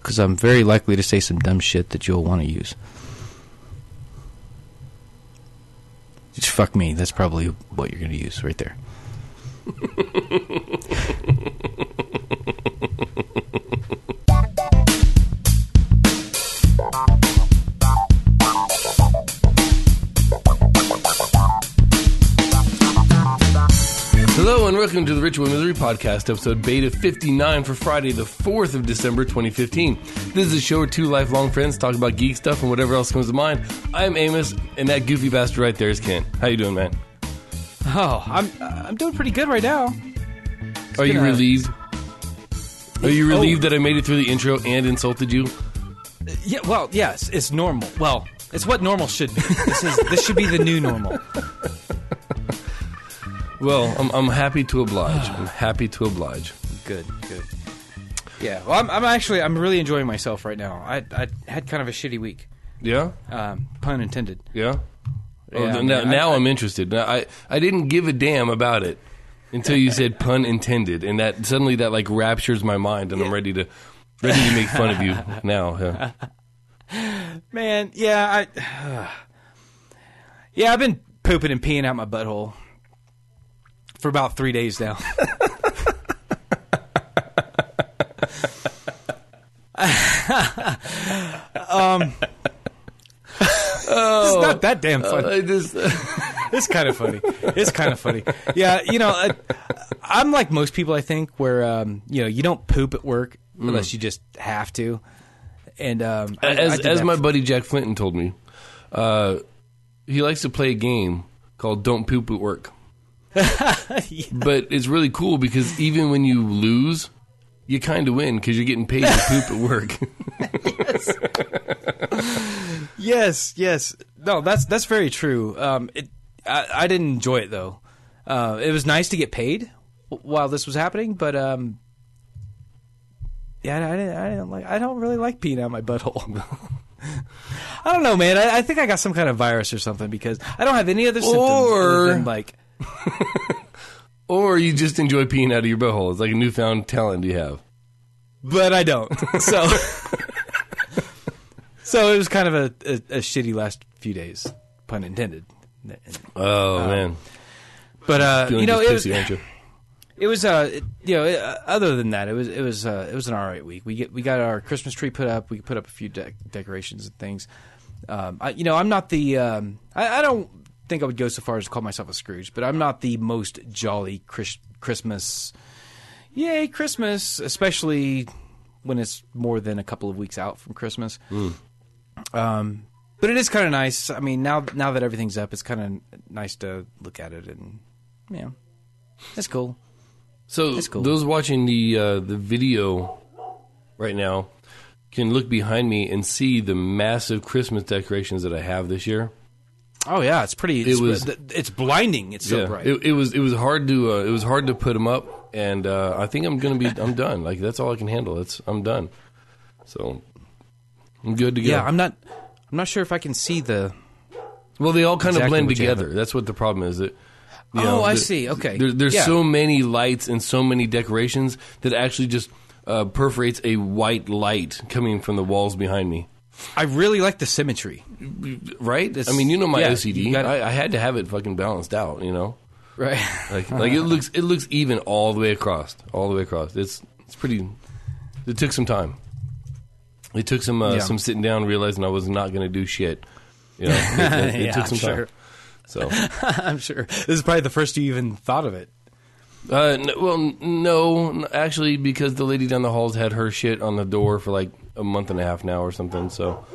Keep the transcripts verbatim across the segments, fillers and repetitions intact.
because I'm very likely to say some dumb shit that you'll want to use. Just fuck me. That's probably what you're going to use right there. Hello and welcome to the Ritual Misery Podcast, episode beta fifty-nine for Friday, the fourth of December, twenty fifteen. This is a show where two lifelong friends talk about geek stuff and whatever else comes to mind. I'm Amos, and that goofy bastard right there is Kent. How you doing, man? Oh, I'm I'm doing pretty good right now. It's Are you gonna... relieved? Are you relieved oh. that I made it through the intro and insulted you? Yeah, well, yes, it's normal. Well, it's what normal should be. This is this should be the new normal. Well, I'm I'm happy to oblige. I'm happy to oblige. Good, good. Yeah, well, I'm I'm actually I'm really enjoying myself right now. I I had kind of a shitty week. Yeah. Um, pun intended. Yeah. Yeah, oh, I mean, now, I, now I, I'm interested. Now, I I didn't give a damn about it until you said pun intended, and that suddenly that like raptures my mind, and I'm ready to ready to make fun of you now. Yeah. Man, yeah, I uh, yeah, I've been pooping and peeing out my butthole for about three days now. um, oh, it's not that damn funny. Uh, just, uh, it's kind of funny. It's kind of funny. Yeah, you know, I, I'm like most people, I think, where um, you know, you don't poop at work mm. unless you just have to. And um, I, as I as my for- buddy Jack Flinton told me, uh, he likes to play a game called "Don't Poop at Work." Yeah. But it's really cool because even when you lose, you kind of win because you're getting paid to poop at work. Yes. yes, yes. No, that's that's very true. Um, it, I, I didn't enjoy it though. Uh, it was nice to get paid while this was happening, but um, yeah, I didn't. I didn't like. I don't really like peeing out my butthole. I don't know, man. I, I think I got some kind of virus or something because I don't have any other symptoms or other than like. Or you just enjoy peeing out of your butthole. It's like a newfound talent you have. But I don't. So so it was kind of a, a, a shitty last few days, pun intended. Oh, um, man. But, uh, you know, it was, pissy, aren't you? it was, uh, it, you know, it, uh, other than that, it was, it was, uh, it was an all right week. We get, we got our Christmas tree put up. We put up a few de- decorations and things. Um, I, you know, I'm not the, um, I, I don't, think I would go so far as to call myself a Scrooge, but I'm not the most jolly Chris- Christmas. Yay, Christmas, especially when it's more than a couple of weeks out from Christmas. Mm. Um, but it is kind of nice. I mean, now now that everything's up, it's kind of nice to look at it, and yeah, it's cool. So it's cool. Those watching the uh, the video right now can look behind me and see the massive Christmas decorations that I have this year. Oh yeah, it's pretty. It's, it was. It's blinding. It's so yeah, bright. It, it was. It was hard to. Uh, it was hard to put them up, and uh, I think I'm gonna be. I'm done. Like that's all I can handle. It's. I'm done. So I'm good to go. Yeah, I'm not. I'm not sure if I can see the. Well, they all kind exactly of blend together. That's what the problem is. That. You oh, know, I the, see. Okay. There, there's yeah. so many lights and so many decorations that actually just uh, perforates a white light coming from the walls behind me. I really like the symmetry. Right? It's, I mean, you know my yeah, O C D. gotta, I, I had to have it fucking balanced out, you know? Right. Like, like it looks it looks even all the way across. All the way across. It's it's pretty... It took some time. It took some uh, yeah. some sitting down, realizing I was not going to do shit. You know? It, it, it yeah, took some I'm time. sure. So I'm sure. This is probably the first you even thought of it. Uh, no, well, no, actually, because the lady down the hall's had her shit on the door for like a month and a half now or something. So,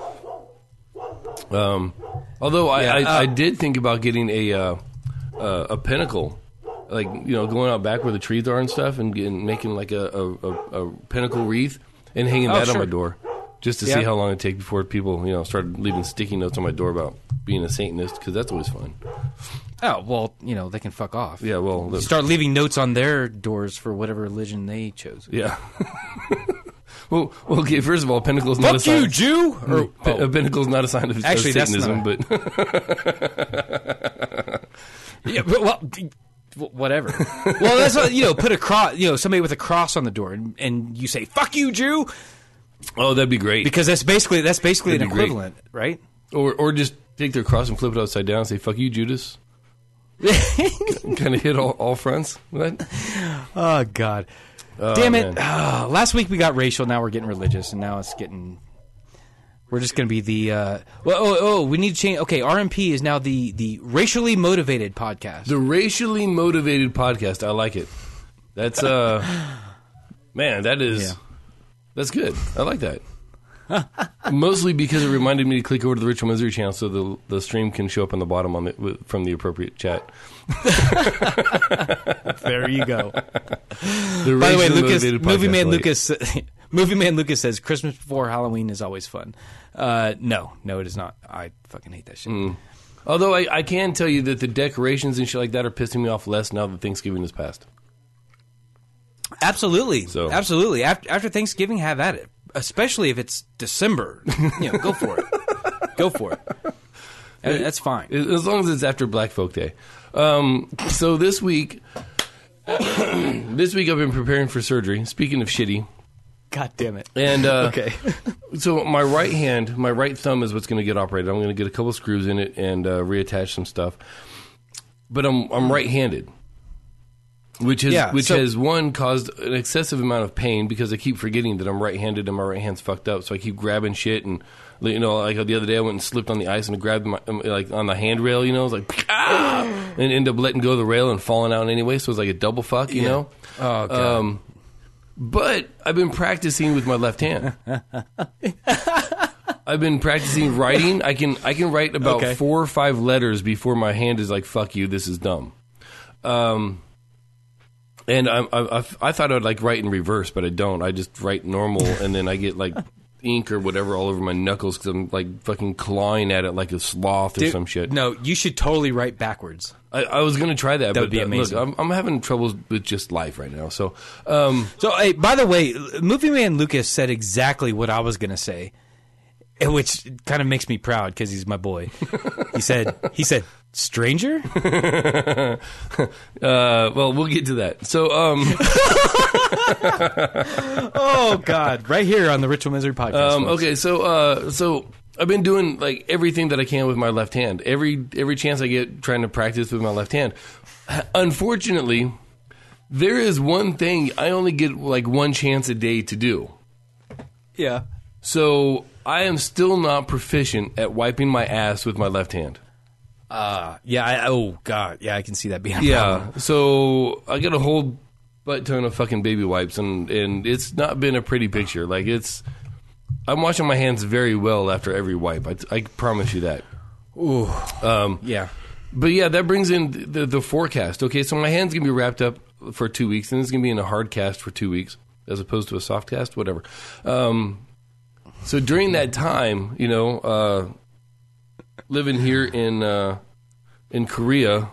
um, although I, yeah, I, uh, I did think about getting a uh, uh, a pinnacle, like you know, going out back where the trees are and stuff, and getting, making like a, a, a, a pinnacle wreath and hanging oh, that sure. on my door, just to yeah. see how long it takes before people, you know, started leaving sticky notes on my door about being a Satanist, because that's always fun. Oh, well, you know, they can fuck off. Yeah, well... The, start leaving notes on their doors for whatever religion they chose. Yeah. well, well, okay, first of all, Pinnacle's fuck not a sign... you, Jew! Or, P- oh. Pinnacle's not a sign of, Actually, of Satanism, that's not but... yeah, but, well... Whatever. Well, that's what, you know, put a cross, you know, somebody with a cross on the door, and, and you say, fuck you, Jew! Oh, that'd be great. Because that's basically that's basically That'd an be equivalent, right? Or or just take their cross and flip it upside down and say, fuck you, Judas. Kind of hit all, all fronts. What? Oh, God. Oh, Damn it. man. Oh, last week we got racial, now we're getting religious, and now it's getting... We're just going to be the... Uh, well, oh, oh, we need to change... Okay, R M P is now the, the racially motivated podcast. The racially motivated podcast. I like it. That's, uh... man, that is... Yeah. That's good. I like that. Mostly because it reminded me to click over to the Ritual Misery channel so the the stream can show up on the bottom on the, from the appropriate chat. There you go. The By the way, racially Lucas, motivated movie podcast man light. Lucas, movie man Lucas says Christmas before Halloween is always fun. Uh, no, no, it is not. I fucking hate that shit. Mm. Although I, I can tell you that the decorations and shit like that are pissing me off less now that Thanksgiving is past. Absolutely, So- absolutely. After, after Thanksgiving, have at it. Especially if it's December, you know, go for it. Go for it. Uh, That's fine. As long as it's after Black Folk Day. Um, so this week, this week I've been preparing for surgery. Speaking of shitty, God damn it. and uh, Okay. so my right hand, my right thumb is what's going to get operated. I'm going to get a couple screws in it and uh, reattach some stuff. But I'm I'm right-handed, which has Yeah, which so- has one caused an excessive amount of pain because I keep forgetting that I'm right-handed and my right hand's fucked up. So I keep grabbing shit and you know, like the other day I went and slipped on the ice and I grabbed my like on the handrail, you know, I was like ah! and ended up letting go of the rail and falling out anyway. So it was like a double fuck, you Yeah. know. Oh, God. Um, but I've been practicing with my left hand. I've been practicing writing. I can I can write about Okay. four or five letters before my hand is like, fuck you, this is dumb. Um, and I, I, I, I thought I'd like write in reverse, but I don't. I just write normal, and then I get like ink or whatever all over my knuckles because I'm like fucking clawing at it like a sloth or Dude, some shit. No, you should totally write backwards. I, I was going to try that, That but would be uh, amazing. Look, I'm, I'm having troubles with just life right now. So, um, So, hey, by the way, Movie Man Lucas said exactly what I was going to say, which kind of makes me proud because he's my boy. He said, he said, stranger? uh, well, we'll get to that. So, um, Oh, God. Right here on the Ritual Misery podcast. um, folks. okay, so, uh, so I've been doing like everything that I can with my left hand. Every every chance I get, trying to practice with my left hand. Unfortunately, there is one thing I only get like one chance a day to do. Yeah. So I am still not proficient at wiping my ass with my left hand. Uh, yeah. I, oh, God. Yeah, I can see that being a Yeah, problem. so I got a whole butt ton of fucking baby wipes, and, and it's not been a pretty picture. Like, it's... I'm washing my hands very well after every wipe. I, I promise you that. Ooh. Um, Yeah. but yeah, that brings in the, the forecast. Okay, so my hand's going to be wrapped up for two weeks, and it's going to be in a hard cast for two weeks, as opposed to a soft cast, whatever. Um, so during that time, you know, uh, living here in uh, in Korea,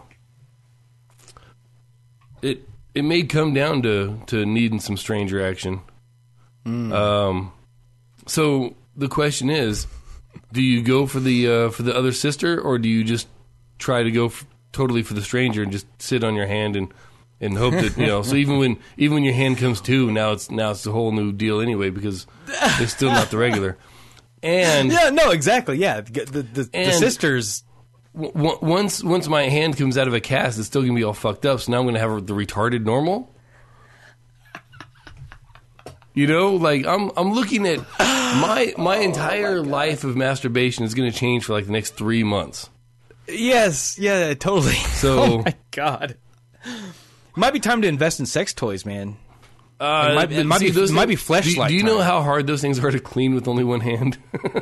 it it may come down to, to needing some stranger action. Um, so the question is, do you go for the uh, for the other sister, or do you just try to go f- totally for the stranger and just sit on your hand and, and hope that you know? So even when even when your hand comes to, now it's now it's a whole new deal anyway because it's still not the regular. And Yeah, no, exactly. Yeah. The, the, the, the And- sisters. w- w- once once my hand comes out of a cast, it's still gonna be all fucked up. So now I'm gonna have the retarded normal. You know, like I'm I'm looking at my my entire life of masturbation is going to change for like the next three months. Yes. Yeah, totally. So- oh, my God. Might be time to invest in sex toys, man. Uh, It might- it might be- those it might things- be Fleshlight Do, do you know time. how hard those things are to clean with only one hand?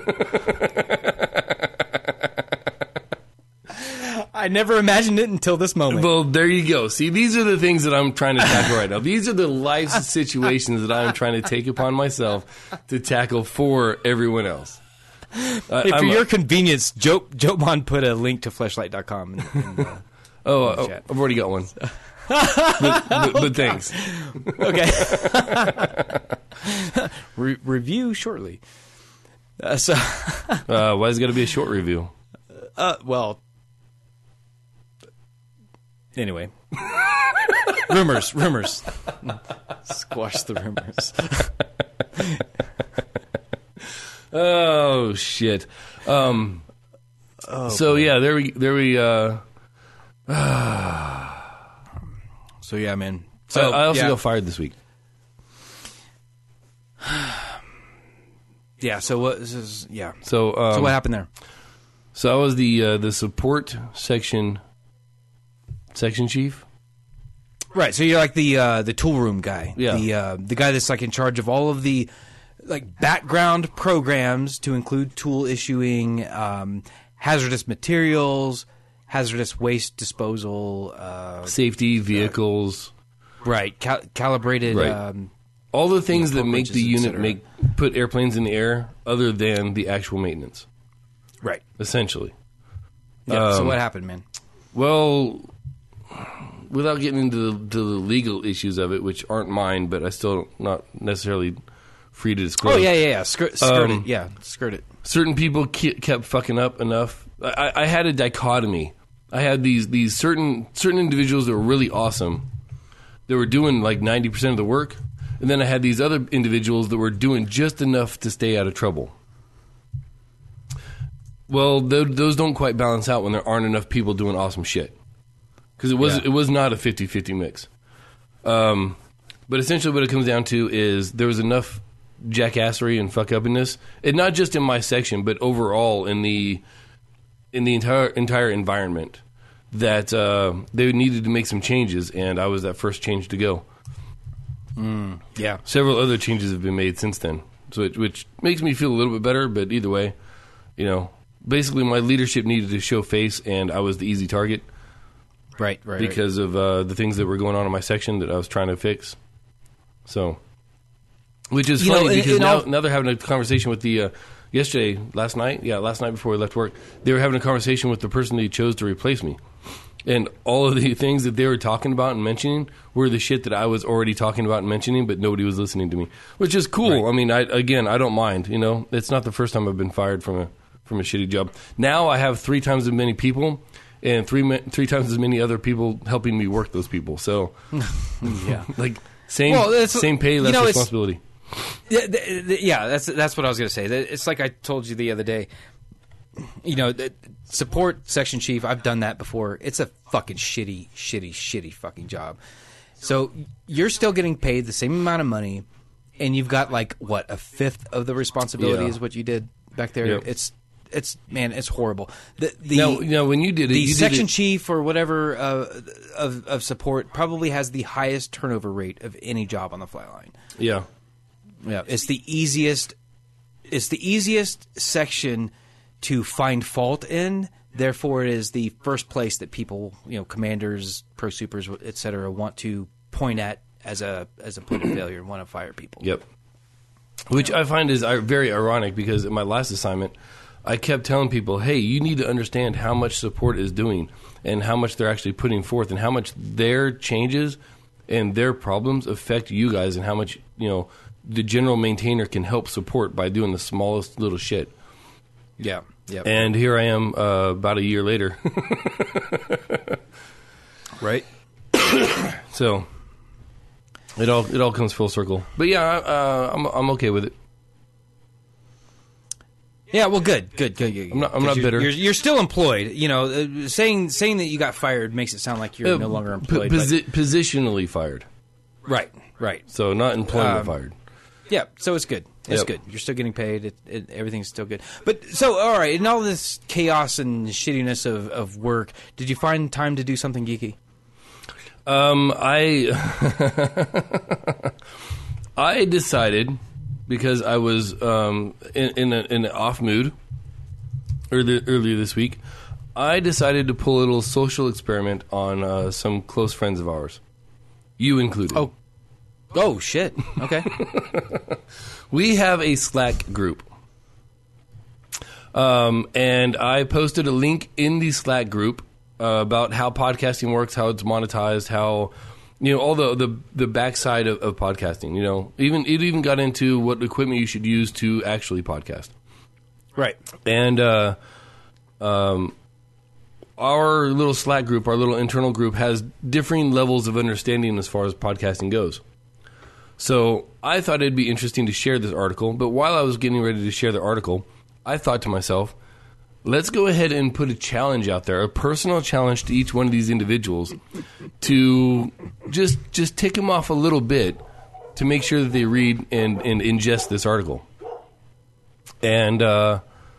I never imagined it until this moment. Well, there you go. See, these are the things that I'm trying to tackle right now. These are the life situations that I'm trying to take upon myself to tackle for everyone else. Uh, Hey, for I'm a- your convenience, Joe Jobon put a link to fleshlight dot com. In, in, uh, oh, oh, chat. I've already got one. but, but, but thanks. okay. Re- review shortly. Uh, so, Uh, why is it got to be a short review? uh, well, anyway. rumors, rumors. Squash the rumors. Oh shit. Um. Oh, so boy. yeah, there we there we. Uh, so yeah, man. So I, I also yeah. got fired this week. Yeah. So what? This is yeah. So um, so what happened there? So I was the uh, the support section section chief. Right. So you're like the uh, the tool room guy. Yeah. The uh, the guy that's like in charge of all of the like background programs to include tool issuing, um, hazardous materials, hazardous waste disposal, uh, safety vehicles. Uh, right. Cal- calibrated. Right. Um, all the things you know, that make the unit make put airplanes in the air, other than the actual maintenance. Right. Essentially. Yeah. Um, so what happened, man? Well, without getting into the, to the legal issues of it, which aren't mine, but I still not necessarily free to disclose. Oh yeah, yeah, yeah. Skirt, skirt Um, it. Yeah, skirt it. Certain people ke- kept fucking up enough. I, I had a dichotomy. I had these these certain certain individuals that were really awesome. They were doing like ninety percent of the work, and then I had these other individuals that were doing just enough to stay out of trouble. Well, th- those don't quite balance out when there aren't enough people doing awesome shit. Because it was Yeah. it was not a fifty-fifty mix. Um, but essentially what it comes down to is there was enough jackassery and fuck-uppiness, and not just in my section, but overall in the in the entire entire environment, that uh, they needed to make some changes, and I was that first change to go. Mm, yeah. Several other changes have been made since then, so it, which makes me feel a little bit better, but either way, you know, basically my leadership needed to show face, and I was the easy target. Right, right. Because right. of uh, the things that were going on in my section that I was trying to fix. So, which is You funny know, and- because and now, I'll- now they're having a conversation with the, uh, yesterday, last night, yeah, last night before we left work, they were having a conversation with the person they chose to replace me. And all of the things that they were talking about and mentioning were the shit that I was already talking about and mentioning, but nobody was listening to me, which is cool. Right. I mean, I, again, I don't mind, you know, it's not the first time I've been fired from a, from a shitty job. Now I have three times as many people and three ma- three times as many other people helping me work those people. So, yeah, like same Well, it's- same pay, less you know, it's- responsibility. Yeah, th- th- yeah, that's that's what I was going to say. That- It's like I told you the other day. You know, the support section chief. I've done that before. It's a fucking shitty, shitty, shitty fucking job. So you're still getting paid the same amount of money, and you've got like what a fifth of the responsibility Yeah. is what you did back there. Yep. It's it's man, it's horrible. The the Now, now when you did it, the you did section it, chief or whatever uh, of of support probably has the highest turnover rate of any job on the flight line. yeah. Yeah, it's the easiest. It's the easiest section to find fault in. Therefore, it is the first place that people, you know, commanders, pro supers, et cetera, want to point at as a as a point of failure and want to fire people. Yep. Which I find is ir- very ironic because in my last assignment, I kept telling people, hey, you need to understand how much support is doing and how much they're actually putting forth and how much their changes and their problems affect you guys and how much, you know, the general maintainer can help support by doing the smallest little shit. Yeah, yeah. And here I am uh, about a year later. Right? So it all it all comes full circle. But yeah, uh, I'm I'm okay with it. Yeah, well, good, good, good. good. I'm not- I'm not 'Cause you're, bitter. You're, you're still employed. You know, uh, saying saying that you got fired makes it sound like you're Uh, no longer p- employed. posi- positionally fired. but, right, right. So not employment Um, fired. Yeah, so it's good. It's Yep. good. You're still getting paid. It, it, everything's still good. But so, all right, in all this chaos and shittiness of, of work, did you find time to do something geeky? Um, I I decided because I was um, in in, a, in an off mood earlier earlier this week. I decided to pull a little social experiment on uh, some close friends of ours, you included. Oh, oh shit. Okay. We have a Slack group. Um, and I posted a link in the Slack group uh, about how podcasting works, how it's monetized, how, you know, all the the, the backside of, of podcasting. You know, even it even got into what equipment you should use to actually podcast. Right. And uh, um, our little Slack group, our little internal group, has differing levels of understanding as far as podcasting goes. So I thought it'd be interesting to share this article, but while I was getting ready to share the article, I thought to myself, let's go ahead and put a challenge out there, a personal challenge to each one of these individuals to just just tick them off a little bit to make sure that they read and, and ingest this article. And uh,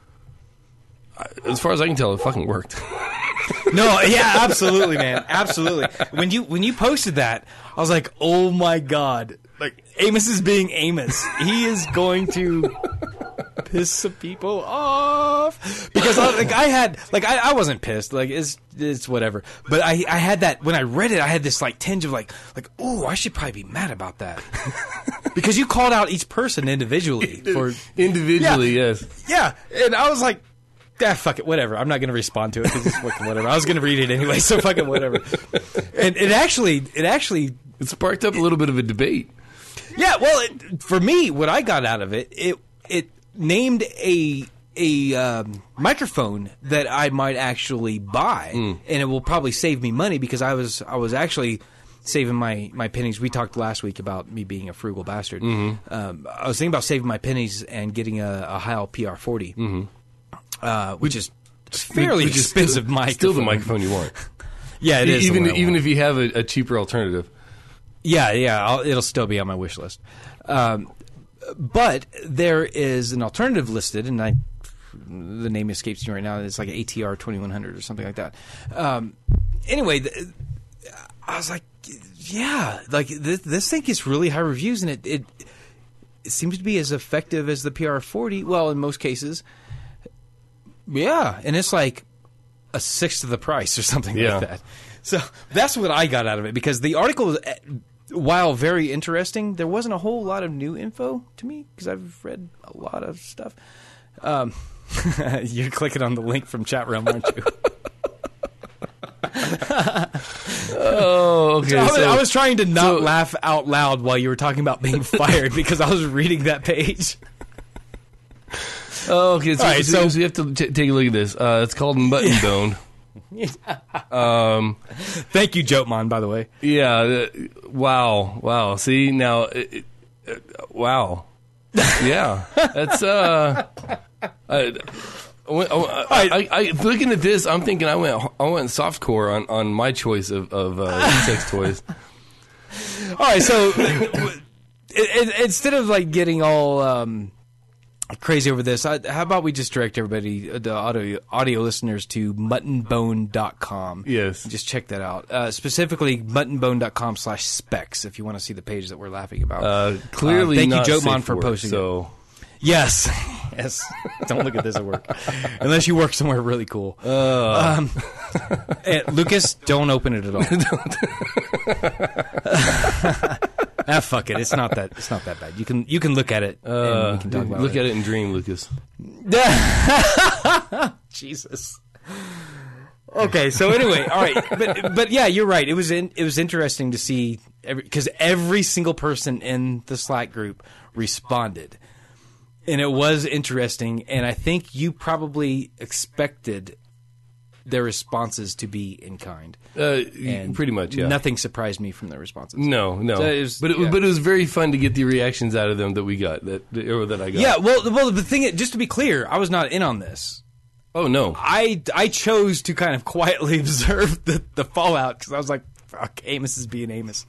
as far as I can tell, it fucking worked. No, yeah, absolutely, man, absolutely. When you when you posted that, I was like, oh my god, like Amos is being Amos. He is going to piss some people off because I, like I had like I, I wasn't pissed, like it's it's whatever, but I I had that when I read it, I had this like tinge of like like oh, I should probably be mad about that because you called out each person individually for individually, yeah, yes, yeah, and I was like, ah, fuck it, whatever. I'm not going to respond to it because it's fucking whatever. I was going to read it anyway, so fucking whatever. And it actually, it actually, it sparked up a little bit of a debate. Yeah, well, it, for me, what I got out of it, it it named a a um, microphone that I might actually buy, mm. and it will probably save me money because I was I was actually saving my, my pennies. We talked last week about me being a frugal bastard. Mm-hmm. Um, I was thinking about saving my pennies and getting a, a Heil P R forty. Mm-hmm. Uh, which, which is fairly which expensive is still, microphone. Still the microphone you want. Yeah, it is. Even even if you have a, a cheaper alternative. Yeah, yeah, I'll, it'll still be on my wish list. Um, but there is an alternative listed, and I, the name escapes me right now. It's like an A T R twenty-one hundred or something like that. Um, anyway, the, I was like, yeah, like this, this thing gets really high reviews, and it, it it seems to be as effective as the P R forty. Well, in most cases. Yeah, and it's like a sixth of the price or something yeah. like that. So that's what I got out of it because the article, while very interesting, there wasn't a whole lot of new info to me because I've read a lot of stuff. Um, you're clicking on the link from chat room, aren't you? Oh, okay. So I, was, so, I was trying to not so, laugh out loud while you were talking about being fired because I was reading that page. Oh, okay. So, right, so, so, so you have to t- take a look at this. Uh, it's called Mutton yeah. Bone. um, Thank you, Jotman, by the way. Yeah. Uh, wow. Wow. See, now, it, it, uh, wow. Yeah. That's, uh, I, I, I, I, looking at this, I'm thinking I went I went softcore on, on my choice of, of uh, sex toys. All right, so it, it, instead of like getting all um, crazy over this, I, how about we just direct everybody, the audio audio listeners, to mutton bone dot com. Yes. Just check that out. Uh, specifically, mutton bone dot com slash specs if you want to see the page that we're laughing about. Uh, clearly, uh, thank not you, Jotman, safe for work, posting so. it. Yes. Yes. Don't look at this at work. Unless you work somewhere really cool. Uh. Um, Lucas, don't open it at all. Ah, fuck it. It's not that. It's not that bad. You can you can look at it. Uh, and we can talk about look it. at it and dream, Lucas. Jesus. Okay. So anyway, all right. But but yeah, you're right. It was in, it was interesting to see because every, every single person in the Slack group responded. And it was interesting, and I think you probably expected their responses to be in kind. Uh, and pretty much, yeah. Nothing surprised me from their responses. No, no. So it was, but it, yeah. but it was very fun to get the reactions out of them that we got, that or that I got. Yeah, well, well, the thing, just to be clear, I was not in on this. Oh no, I, I chose to kind of quietly observe the, the fallout because I was like, "Fuck, Amos is being Amos."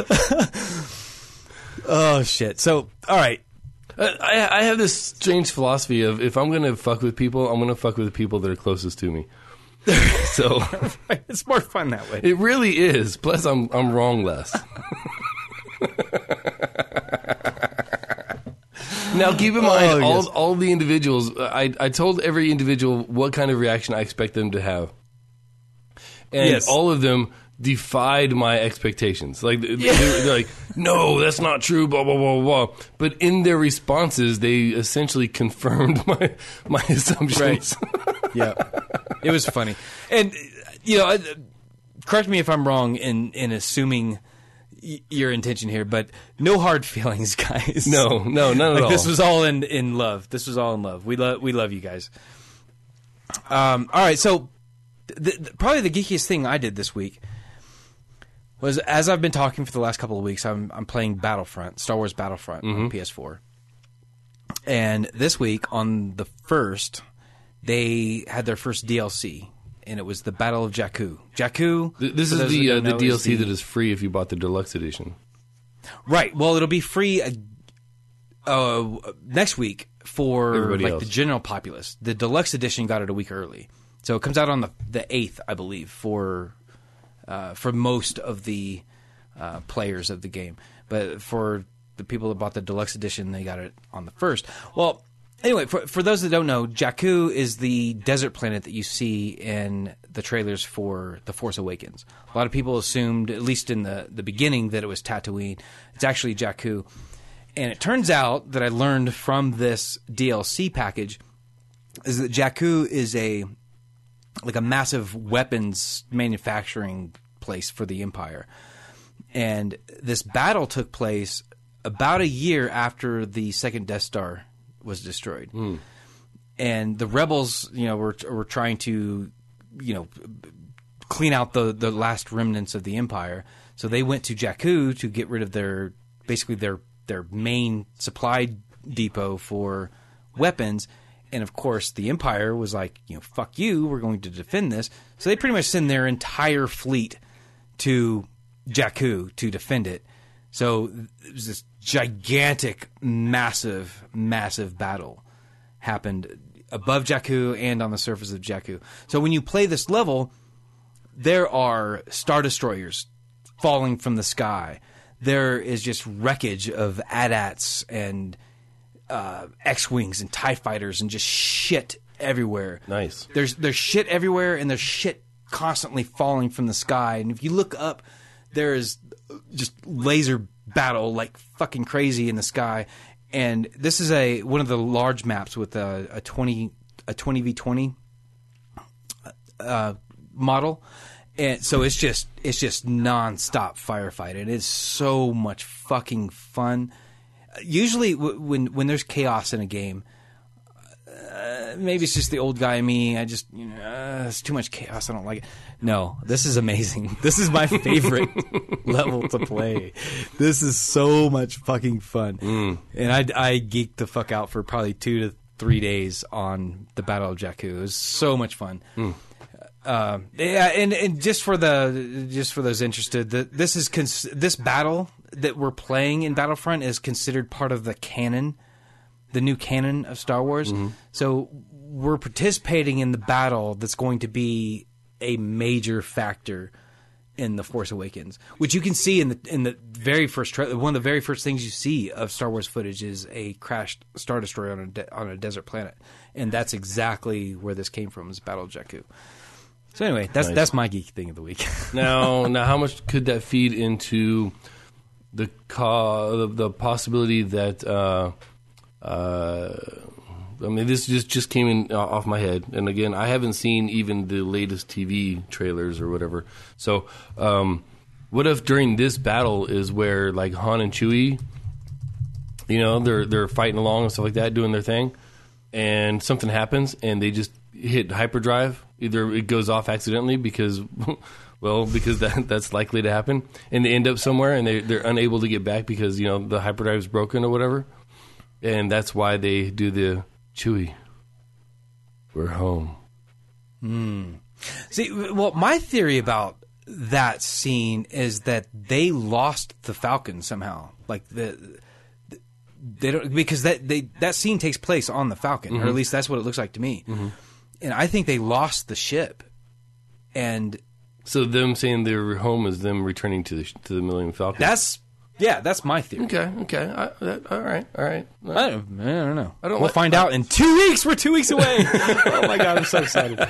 Oh shit! So, all right. I, I have this strange philosophy of if I'm going to fuck with people, I'm going to fuck with the people that are closest to me. So it's more fun that way. It really is. Plus, I'm I'm wrong less. Now, keep in mind, oh, all yes. all the individuals. I I told every individual what kind of reaction I expect them to have, and yes. all of them defied my expectations. Like yeah. they're, they're like, no, that's not true. Blah blah blah blah. But in their responses, they essentially confirmed my my assumptions. Right. Yeah, it was funny, and you know, correct me if I'm wrong in in assuming y- your intention here, but no hard feelings, guys. No, no, none like at all. This was all in in love. This was all in love. We love we love you guys. Um. All right. So, the, the, probably the geekiest thing I did this week. was as I've been talking for the last couple of weeks, I'm I'm playing Battlefront, Star Wars Battlefront mm-hmm. on P S four. And this week on the first, they had their first D L C, and it was the Battle of Jakku. Jakku. This is the uh, the D L C the, that is free if you bought the deluxe edition. Right. Well, it'll be free uh, uh, next week for Everybody like else. the general populace. The deluxe edition got it a week early, so it comes out on the the eighth, I believe, for uh, for most of the uh, players of the game. But for the people that bought the deluxe edition, they got it on the first. Well, anyway, for for those that don't know, Jakku is the desert planet that you see in the trailers for The Force Awakens. A lot of people assumed, at least in the, the beginning, that it was Tatooine. It's actually Jakku. And it turns out that I learned from this D L C package is that Jakku is a like a massive weapons manufacturing place for the Empire. And this battle took place about a year after the second Death Star was destroyed. Mm. And the rebels, you know, were were trying to, you know, clean out the, the last remnants of the Empire. So they went to Jakku to get rid of their, basically their, their main supply depot for weapons. And of course, the Empire was like, you know, fuck you, we're going to defend this. So they pretty much send their entire fleet to Jakku to defend it. So it was this gigantic, massive, massive battle happened above Jakku and on the surface of Jakku. So when you play this level, there are Star Destroyers falling from the sky. There is just wreckage of A T A Ts and uh, X-Wings and TIE Fighters and just shit everywhere. Nice. There's, there's shit everywhere, and there's shit constantly falling from the sky. And if you look up, there is just laser battle like fucking crazy in the sky. And this is a one of the large maps with a, a twenty a twenty v twenty uh, model, and so it's just it's just nonstop firefight, and it's so much fucking fun. Usually, w- when when there's chaos in a game, uh, maybe it's just the old guy in me. I just you know uh, it's too much chaos. I don't like it. No, this is amazing. This is my favorite level to play. This is so much fucking fun. Mm. And I, I geeked the fuck out for probably two to three days on the Battle of Jakku. It was so much fun. Mm. Uh, yeah, and, and just for the just for those interested, the, this is cons- this battle that we're playing in Battlefront is considered part of the canon, the new canon of Star Wars. Mm-hmm. So we're participating in the battle that's going to be a major factor in The Force Awakens, which you can see in the in the very first trailer. One of the very first things you see of Star Wars footage is a crashed Star Destroyer on a de- on a desert planet, and that's exactly where this came from. Is Battle of Jakku. So anyway, that's nice. That's my geek thing of the week. now, now, how much could that feed into the co- the, the possibility that? Uh, uh, I mean, this just, just came in uh, off my head. And again, I haven't seen even the latest T V trailers or whatever. So, um, what if during this battle is where, like, Han and Chewie, you know, they're they're fighting along and stuff like that, doing their thing, and something happens and they just hit hyperdrive. Either it goes off accidentally because, well, because that that's likely to happen, and they end up somewhere and they they're unable to get back because, you know, the hyperdrive is broken or whatever, and that's why they do the Chewie, we're home. Mm. See, well, my theory about that scene is that they lost the Falcon somehow. Like the, the they don't because that they that scene takes place on the Falcon, mm-hmm. or at least that's what it looks like to me. Mm-hmm. And I think they lost the ship, and so them saying they're home is them returning to the to the Millennium Falcon. That's. Yeah, that's my theory. Okay, okay. I, that, all right, all right. I don't, I don't know. I don't we'll like, find I, out in two weeks. We're two weeks away. Oh, my God. I'm so excited.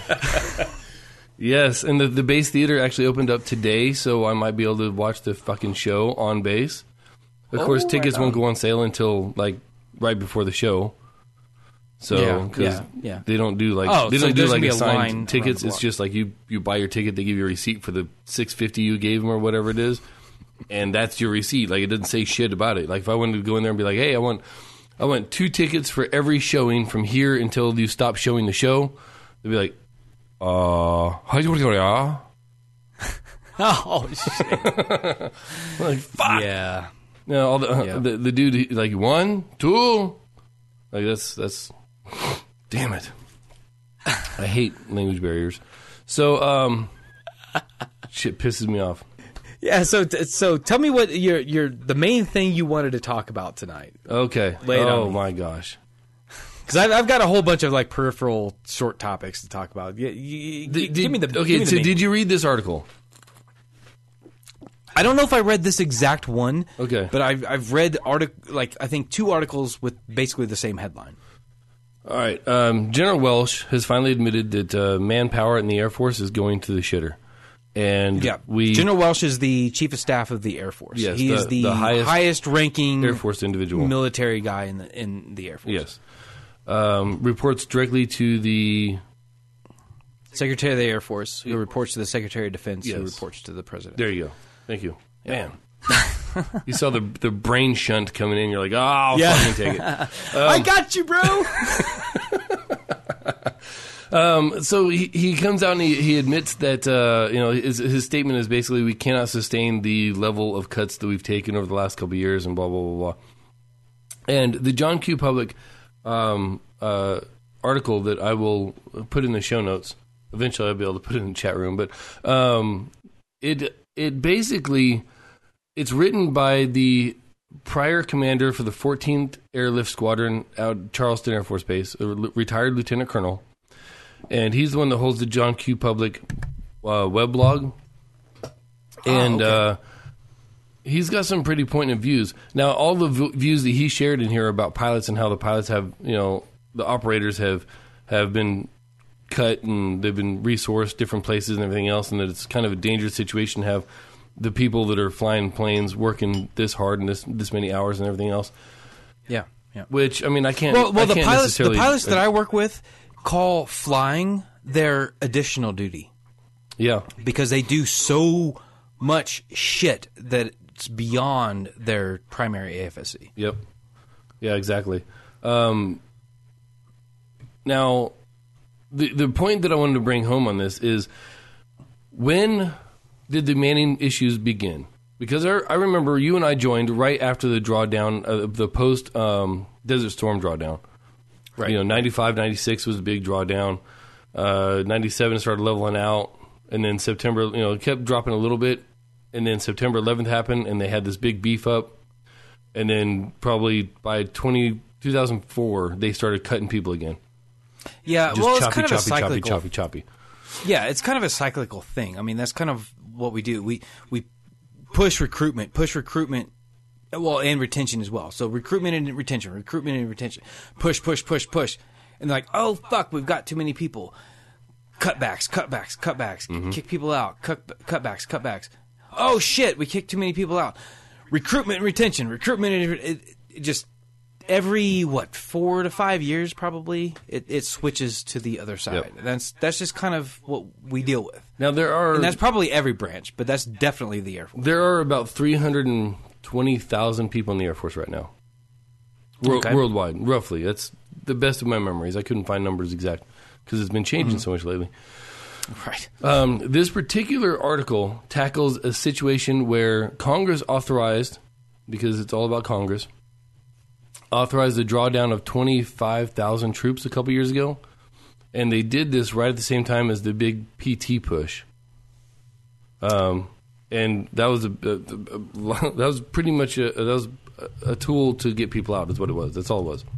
Yes, and the, the base theater actually opened up today, so I might be able to watch the fucking show on base. Of oh, course, tickets right won't go on sale until, like, right before the show. So, yeah, yeah, yeah. they don't do, like, oh, they so don't do, like, assigned tickets. It's just, like, you, you buy your ticket, they give you a receipt for the six fifty you gave them or whatever it is. And that's your receipt. Like, it doesn't say shit about it. Like, if I wanted to go in there and be like, hey, I want I want two tickets for every showing from here until you stop showing the show, they'd be like, uh, how do you Oh shit! Like fuck. Yeah. No, all the, uh, Yeah. the the dude like one, two, like that's that's. Damn it! I hate language barriers. So um, shit pisses me off. Yeah. So so tell me what your your the main thing you wanted to talk about tonight. Okay. Lay it on oh me. my gosh. Because I've, I've got a whole bunch of like peripheral short topics to talk about. Yeah, you, Did, give me the okay. give me the So main- did you read this article? I don't know if I read this exact one. Okay. But I've I've read artic- like I think two articles with basically the same headline. All right. Um, General Welsh has finally admitted that uh, manpower in the Air Force is going to the shitter, and Yeah, we General Welsh is the chief of staff of the Air Force. Yes, he the- is the, the highest highest, ranking Air Force individual. military guy in the in the Air Force. Yes. Um, reports directly to the Secretary of the Air Force, who reports to the Secretary of Defense, who Yes. reports to the President. There you go. Thank you. Man. You saw the the brain shunt coming in. You're like, oh, I'll Yeah. fucking take it. I got you, bro. Um, so he, he comes out and he, he admits that uh, you know his, his statement is basically we cannot sustain the level of cuts that we've taken over the last couple of years and blah blah blah blah. And the John Q. Public um, uh, article that I will put in the show notes. Eventually, I'll be able to put it in the chat room. But um, it it basically it's written by the prior commander for the fourteenth Airlift Squadron out at Charleston Air Force Base, a re- retired lieutenant colonel. And he's the one that holds the John Q. Public uh, weblog. And okay. uh, he's got some pretty poignant views. Now, all the v- views that he shared in here about pilots and how the pilots have, you know, the operators have have been cut and they've been resourced different places and everything else, and that it's kind of a dangerous situation to have the people that are flying planes working this hard and this this many hours and everything else. Yeah, yeah. Which, I mean, I can't. Well, well, I the can't pilots, the necessarily- pilots that I work with call flying their additional duty Yeah. because they do so much shit that it's beyond their primary A F S C. Yep. Yeah, exactly. Um, now, the the point that I wanted to bring home on this is when did the manning issues begin? Because I, I remember you and I joined right after the drawdown, uh, the post um, Desert Storm drawdown. Right. You know, ninety-five, ninety-six was a big drawdown. Uh, ninety-seven started leveling out. And then September, you know, it kept dropping a little bit. And then September eleventh happened, and they had this big beef up. And then probably by twenty, two thousand four, they started cutting people again. Yeah, Just well, it's choppy, kind of a choppy, choppy, cyclical. choppy, choppy. Yeah, it's kind of a cyclical thing. I mean, that's kind of what we do. We we push recruitment, push recruitment, well, and retention as well. So recruitment and retention, recruitment and retention, push, push, push, push, and they're like, oh fuck, we've got too many people. Cutbacks, cutbacks, cutbacks, Mm-hmm. kick people out. Cut, cutbacks, cutbacks. Oh shit, we kicked too many people out. Recruitment and retention, recruitment and it, it just every what four to five years probably it, it switches to the other side. Yep. That's that's just kind of what we deal with. Now, there are And that's probably every branch, but that's definitely the Air Force. there are about three hundred twenty thousand people in the Air Force right now. Wor- Okay. Worldwide, roughly. That's the best of my memories. I couldn't find numbers exact because it's been changing Mm-hmm. so much lately. Right. Um, this particular article tackles a situation where Congress authorized, because it's all about Congress, authorized the drawdown of twenty-five thousand troops a couple years ago. And they did this right at the same time as the big P T push. Um, and that was a, a, a that was pretty much a that was a tool to get people out. Is what it was. That's all it was.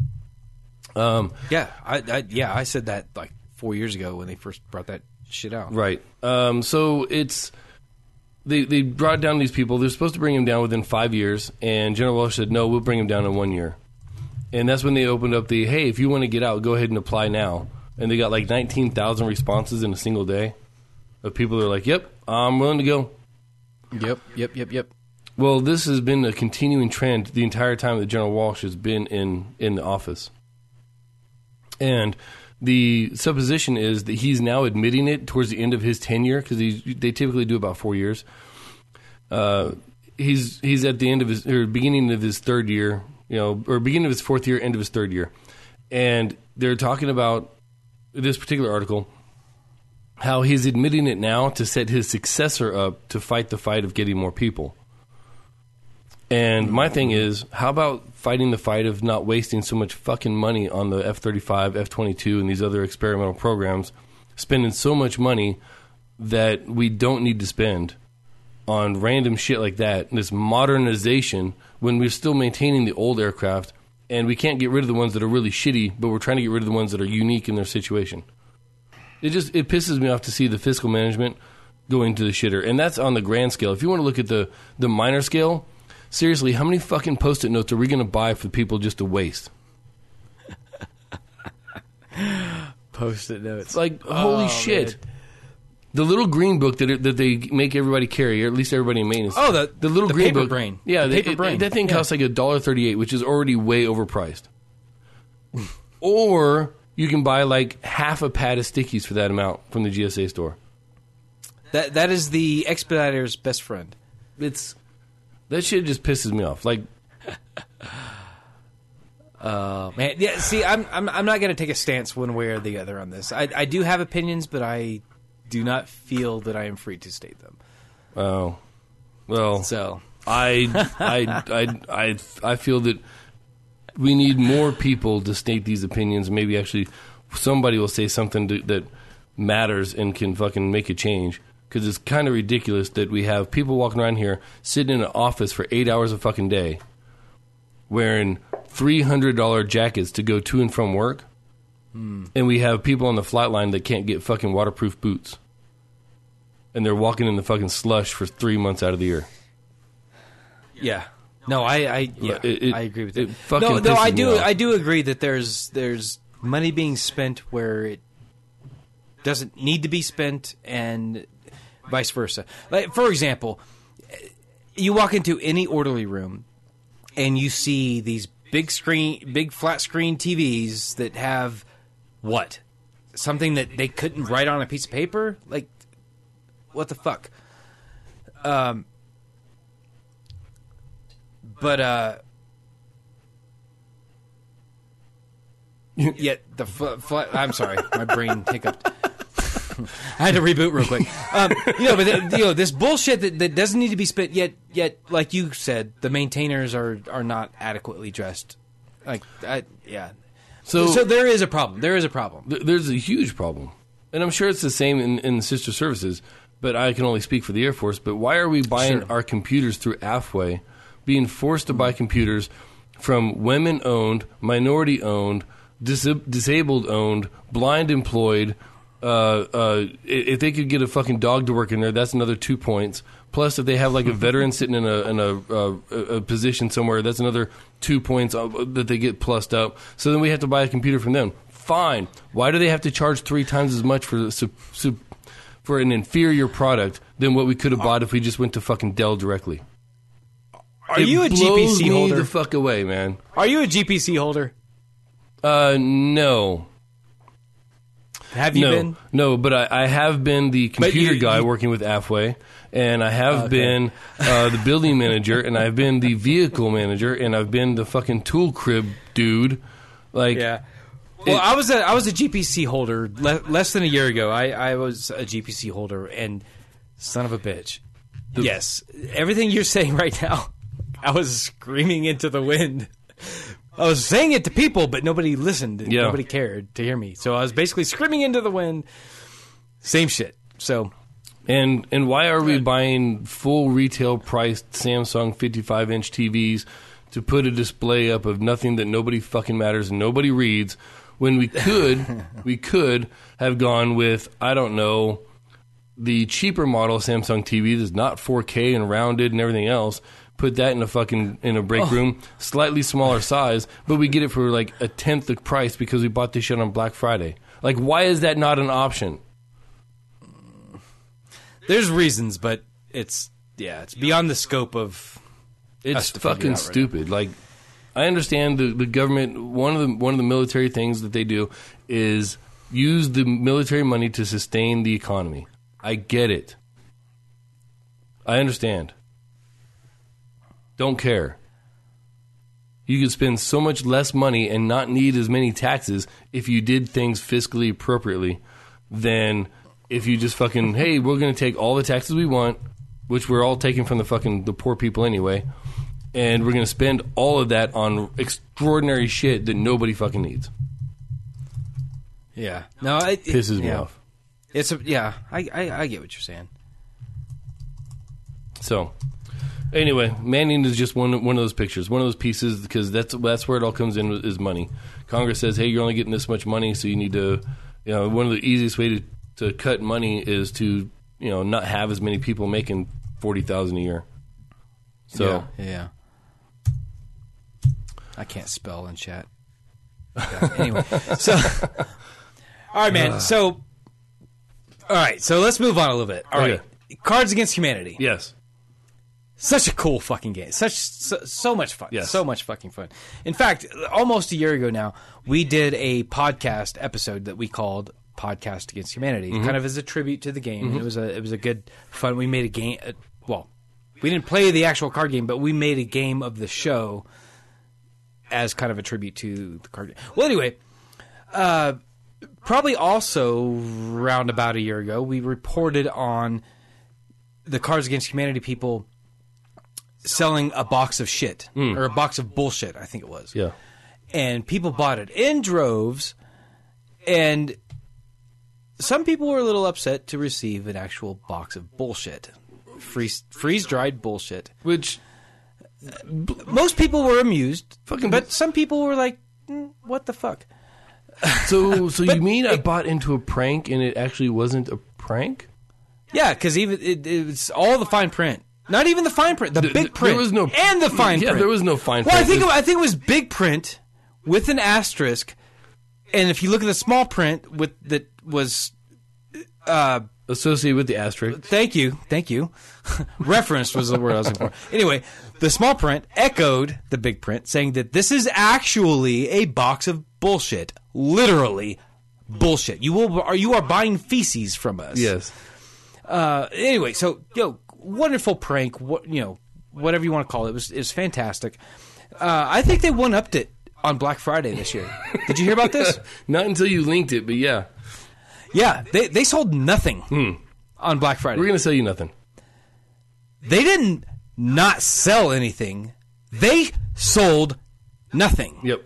Um, Yeah, I, I yeah I said that like four years ago when they first brought that shit out. Right. Um, so it's they they brought down these people. They're supposed to bring them down within five years, and General Welsh said, "No, we'll bring them down in one year." And that's when they opened up the, "Hey, if you want to get out, go ahead and apply now." And they got like nineteen thousand responses in a single day of people that are like, "Yep, I'm willing to go." Yep, yep, yep, yep. Well, this has been a continuing trend the entire time that General Walsh has been in, in the office. And the supposition is that he's now admitting it towards the end of his tenure, because they typically do about four years. Uh, he's he's at the end of his, or beginning of his third year, you know, or beginning of his fourth year, end of his third year. And they're talking about this particular article, how he's admitting it now to set his successor up to fight the fight of getting more people. And my thing is, how about fighting the fight of not wasting so much fucking money on the F thirty-five, F twenty-two, and these other experimental programs, spending so much money that we don't need to spend on random shit like that, this modernization, when we're still maintaining the old aircraft, and we can't get rid of the ones that are really shitty, but we're trying to get rid of the ones that are unique in their situation. It just it pisses me off to see the fiscal management going to the shitter, and that's on the grand scale. If you want to look at the, the minor scale, seriously, how many fucking Post-it notes are we going to buy for people just to waste? Post-it notes. It's like, holy Oh, shit. man. The little green book that it, that they make everybody carry, or at least everybody in maintenance. Oh, the- the little the green paper book. brain. Yeah, The they- paper it- brain. that thing Yeah. costs like a dollar thirty-eight, which is already way overpriced. Or you can buy like half a pad of stickies for that amount from the G S A store. That that is the expediter's best friend. It's that shit just pisses me off. Like, Oh man, yeah. See, I'm I'm I'm not going to take a stance one way or the other on this. I I do have opinions, but I do not feel that I am free to state them. oh, well, So I, I, I, I, I feel that we need more people to state these opinions. Maybe actually somebody will say something to, that matters and can fucking make a change. Because it's kind of ridiculous that we have people walking around here sitting in an office for eight hours a fucking day wearing three hundred dollars jackets to go to and from work. Mm. And we have people on the flight line that can't get fucking waterproof boots. And they're walking in the fucking slush for three months out of the year. yeah, no, I I yeah, It- it- I agree with it that. fucking No, no, pisses I me do off. I do agree that there's there's money being spent where it doesn't need to be spent, and vice versa. Like, for example, you walk into any orderly room and you see these big screen, big flat screen T Vs that have what? Something that they couldn't write on a piece of paper? Like, what the fuck? Um, but, uh, yet the fl- fl- I'm sorry, my brain hiccuped. I had to reboot real quick. Um, you know, but the, you know, this bullshit that, that doesn't need to be spent. Yet, yet, like you said, the maintainers are, are not adequately dressed. Like, I, yeah. So, So there is a problem. There is a problem. th- there's a huge problem. And I'm sure it's the same in, in the sister services, but I can only speak for the Air Force. But why are we buying Sure. our computers through Afway, being forced to buy computers from women-owned, minority-owned, dis- disabled-owned, blind-employed? Uh, uh, if they could get a fucking dog to work in there, that's another two points. Plus, if they have like a veteran sitting in a in a, uh, a position somewhere, that's another two points that they get plussed up. So then we have to buy a computer from them. Fine. Why do they have to charge three times as much for su- su- for an inferior product than what we could have bought if we just went to fucking Dell directly? Are It you a G P blows C me holder? the fuck away, man. Are you a G P C holder? Uh, no. Have you no, been? No, but I, I have been the computer you- guy you- working with Afway, and I have Okay. been uh, the building manager, and I've been the vehicle manager, and I've been the fucking tool crib dude. Like, Yeah. Well, It- I was a I was a G P C holder le- less than a year ago. I, I was a G P C holder, and son of a bitch. Yes, everything you're saying right now, I was screaming into the wind. I was saying it to people, but nobody listened. Yeah. Nobody cared to hear me. So I was basically screaming into the wind. Same shit. So and and why are we buying full retail priced Samsung fifty-five inch T Vs to put a display up of nothing that nobody fucking matters and nobody reads, when we could we could have gone with, I don't know, the cheaper model Samsung T V that's not four K and rounded and everything else. Put that in a fucking in a break room, slightly smaller size, but we get it for like a tenth the price because we bought this shit on Black Friday. Like, why is that not an option? there's reasons, but it's yeah, it's beyond the scope of. It's Us to figure it fucking out right stupid. Like, I understand the, the government. One of the one of the military things that they do is use the military money to sustain the economy. I get it. I understand. Don't care. You could spend so much less money and not need as many taxes if you did things fiscally appropriately than if you just fucking, hey, we're going to take all the taxes we want, which we're all taking from the fucking the poor people anyway, and we're going to spend all of that on extraordinary shit that nobody fucking needs. Yeah. No, it, it pisses me yeah. off. It's a yeah. I, I I get what you're saying. So, anyway, Manning is just one one of those pictures, one of those pieces, because that's that's where it all comes in is money. Congress says, hey, you're only getting this much money, so you need to, you know, one of the easiest way to, to cut money is to, you know, not have as many people making forty thousand a year. So yeah, yeah. I can't spell in chat. Yeah, anyway, so all right, man. So all right, so let's move on a little bit. All Okay. right, Cards Against Humanity. yes, Such a cool fucking game. Such so, so much fun. Yes. So much fucking fun. In fact, almost a year ago now, we did a podcast episode that we called Podcast Against Humanity, Mm-hmm. kind of as a tribute to the game. And it was a it was a good fun. We made a game. Uh, well, we didn't play the actual card game, but we made a game of the show as kind of a tribute to the card game. Well, anyway, uh, probably also around about a year ago, we reported on the Cards Against Humanity people selling a box of shit or a box of bullshit, I think it was. yeah. And people bought it in droves, and some people were a little upset to receive an actual box of bullshit. Freeze, freeze-dried bullshit. Which Most people were amused, Fucking- but some people were like, mm, what the fuck? so so you mean I it- bought into a prank and it actually wasn't a prank? Yeah, because even it, it's all the fine print. Not even the fine print, the Th- big th- print. there was no- and the fine yeah, print. there was no fine Well, I print. think It it, was- I think it was big print with an asterisk, and if you look at the small print with that was, uh, Associated with the asterisk. thank you, thank you, referenced was the word I was looking for. Anyway, the small print echoed the big print, saying that this is actually a box of bullshit, literally bullshit. You will, are you are buying feces from us? Yes. Uh, anyway, so yo, wonderful prank. What you know, whatever you want to call it, it was it was fantastic. Uh, I think they one upped it on Black Friday this year. Did you hear about this? Not until you linked it, but yeah. Yeah, they they sold nothing on Black Friday. We're going to sell you nothing. They didn't not sell anything. They sold nothing. Yep.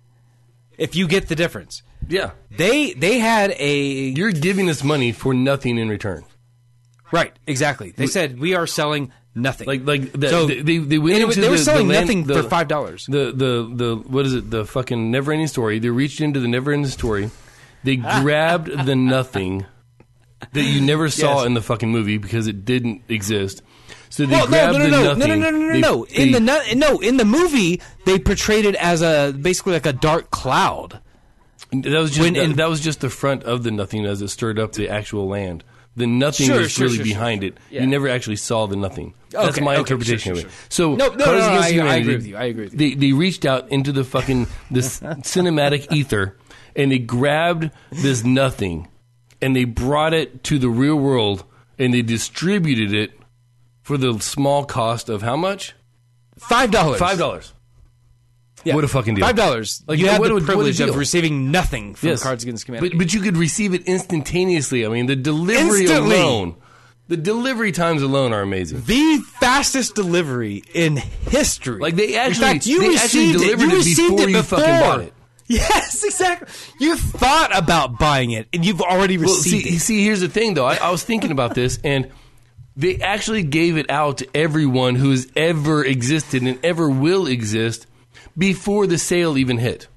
If you get the difference, Yeah. they they had a You're giving us money for nothing in return. right exactly. They said we are selling nothing. Like like the, So- they they, they went and it into was- they were the, selling the land- nothing the, for five dollars. The the the what is it? The fucking never ending story. They reached into the never ending story. They grabbed the nothing that you never saw Yes. in the fucking movie because it didn't exist. So they Well, no, grabbed no, no, the no, nothing. no, no, no, no, no, They- no. they- In the no, no, in the movie, they portrayed it as a basically like a dark cloud. that was just when that, in- that was just the front of the nothing as it stirred up the actual land. The nothing Sure, was sure, really sure, behind sure, it. yeah. You never actually saw the nothing. That's Okay, my okay, interpretation sure, sure, of it. sure. So No, no, Cards no, no, Against I- I Humanity, agree with you. I agree with you. They they reached out into the fucking this cinematic ether and they grabbed this nothing and they brought it to the real world and they distributed it for the small cost of how much? Five dollars. Five dollars. Yeah. What a fucking deal. Five dollars. Like, You have what the a- what a privilege deal. of receiving nothing from Yes. Cards Against Humanity. But but you could receive it instantaneously. I mean, the delivery Instantly. alone, the delivery times alone are amazing. the fastest delivery in history. Like, they actually- in fact, you they actually received delivered it. You it received before it you fucking before. bought it. Yes, exactly. You thought about buying it, and you've already Well, received see, it. see, here's the thing, though. I, I was thinking about this, and they actually gave it out to everyone who has ever existed and ever will exist before the sale even hit.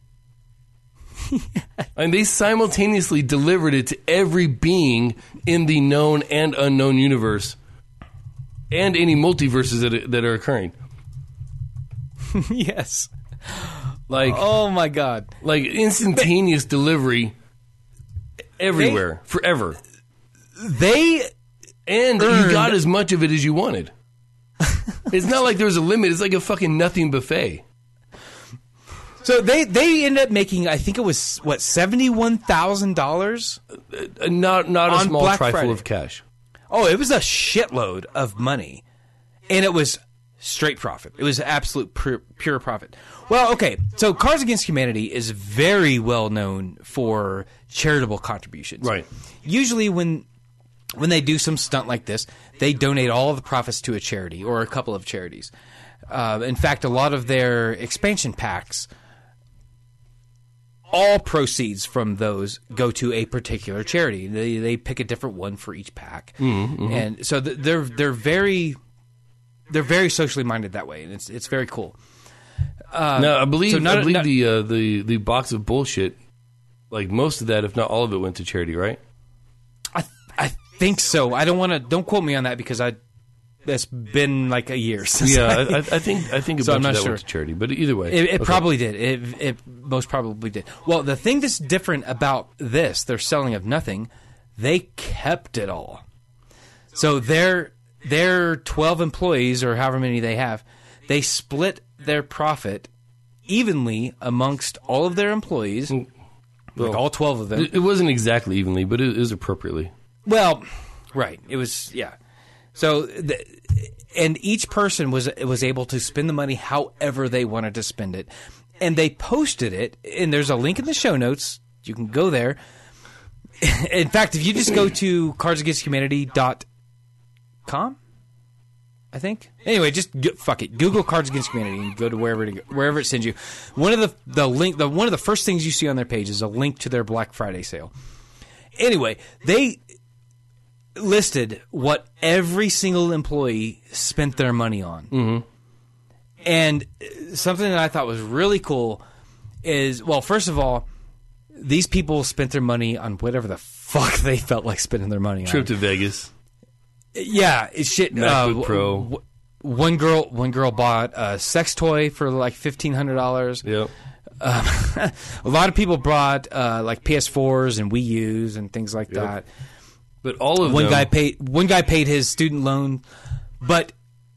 And they simultaneously delivered it to every being in the known and unknown universe and any multiverses that are, that are occurring. Yes. Like, Oh my God. like instantaneous delivery everywhere, forever. They And you earned- got as much of it as you wanted. It's not like there was a limit. It's like a fucking nothing buffet. so they they ended up making, I think it was what, seventy one thousand dollars. Uh, Not not a On small Black trifle Friday. of cash. Oh, it was a shitload of money, and it was straight profit. It was absolute pure, pure profit. Well, okay, so Cards Against Humanity is very well known for charitable contributions. Right. Usually, when when they do some stunt like this, they donate all of the profits to a charity or a couple of charities. Uh, in fact, a lot of their expansion packs, all proceeds from those go to a particular charity. They they pick a different one for each pack, mm-hmm. and so they're they're very they're very socially minded that way, and it's it's very cool. Uh, now, I believe so not, I believe not, the uh, the the box of bullshit, like most of that, if not all of it, went to charity, right? I I think so. I don't want to don't quote me on that because I. It's been like a year since. Yeah, I, I, I think I think a so bunch I'm of not that sure. went to charity, but either way, it, it okay. probably did. It, it most probably did. Well, the thing that's different about this, their selling of nothing, they kept it all. So their their twelve employees or however many they have, they split their profit evenly amongst all of their employees, well, like all twelve of them. It, it wasn't exactly evenly, but it, it was appropriately. Well, right. It was yeah. So, the, and each person was was able to spend the money however they wanted to spend it, and they posted it. And there's a link in the show notes. You can go there. In fact, if you just go to cards against humanity dot com, I think. Anyway, just g- fuck it. Google Cards Against Humanity and go to wherever to go, wherever it sends you. One of the the link the one of the first things you see on their page is a link to their Black Friday sale. Anyway, they listed what every single employee spent their money on. Mm-hmm. And something that I thought was really cool is, well, first of all, these people spent their money on whatever the fuck they felt like spending their money Trip on. to Vegas. Yeah, it's shit. MacBook uh, Pro. W- one girl, one girl bought a sex toy for like fifteen hundred dollars. Yep. Um, a lot of people brought uh, like P S fours and Wii U's and things like Yep. that. But all of one them, guy paid one guy paid his student loan, but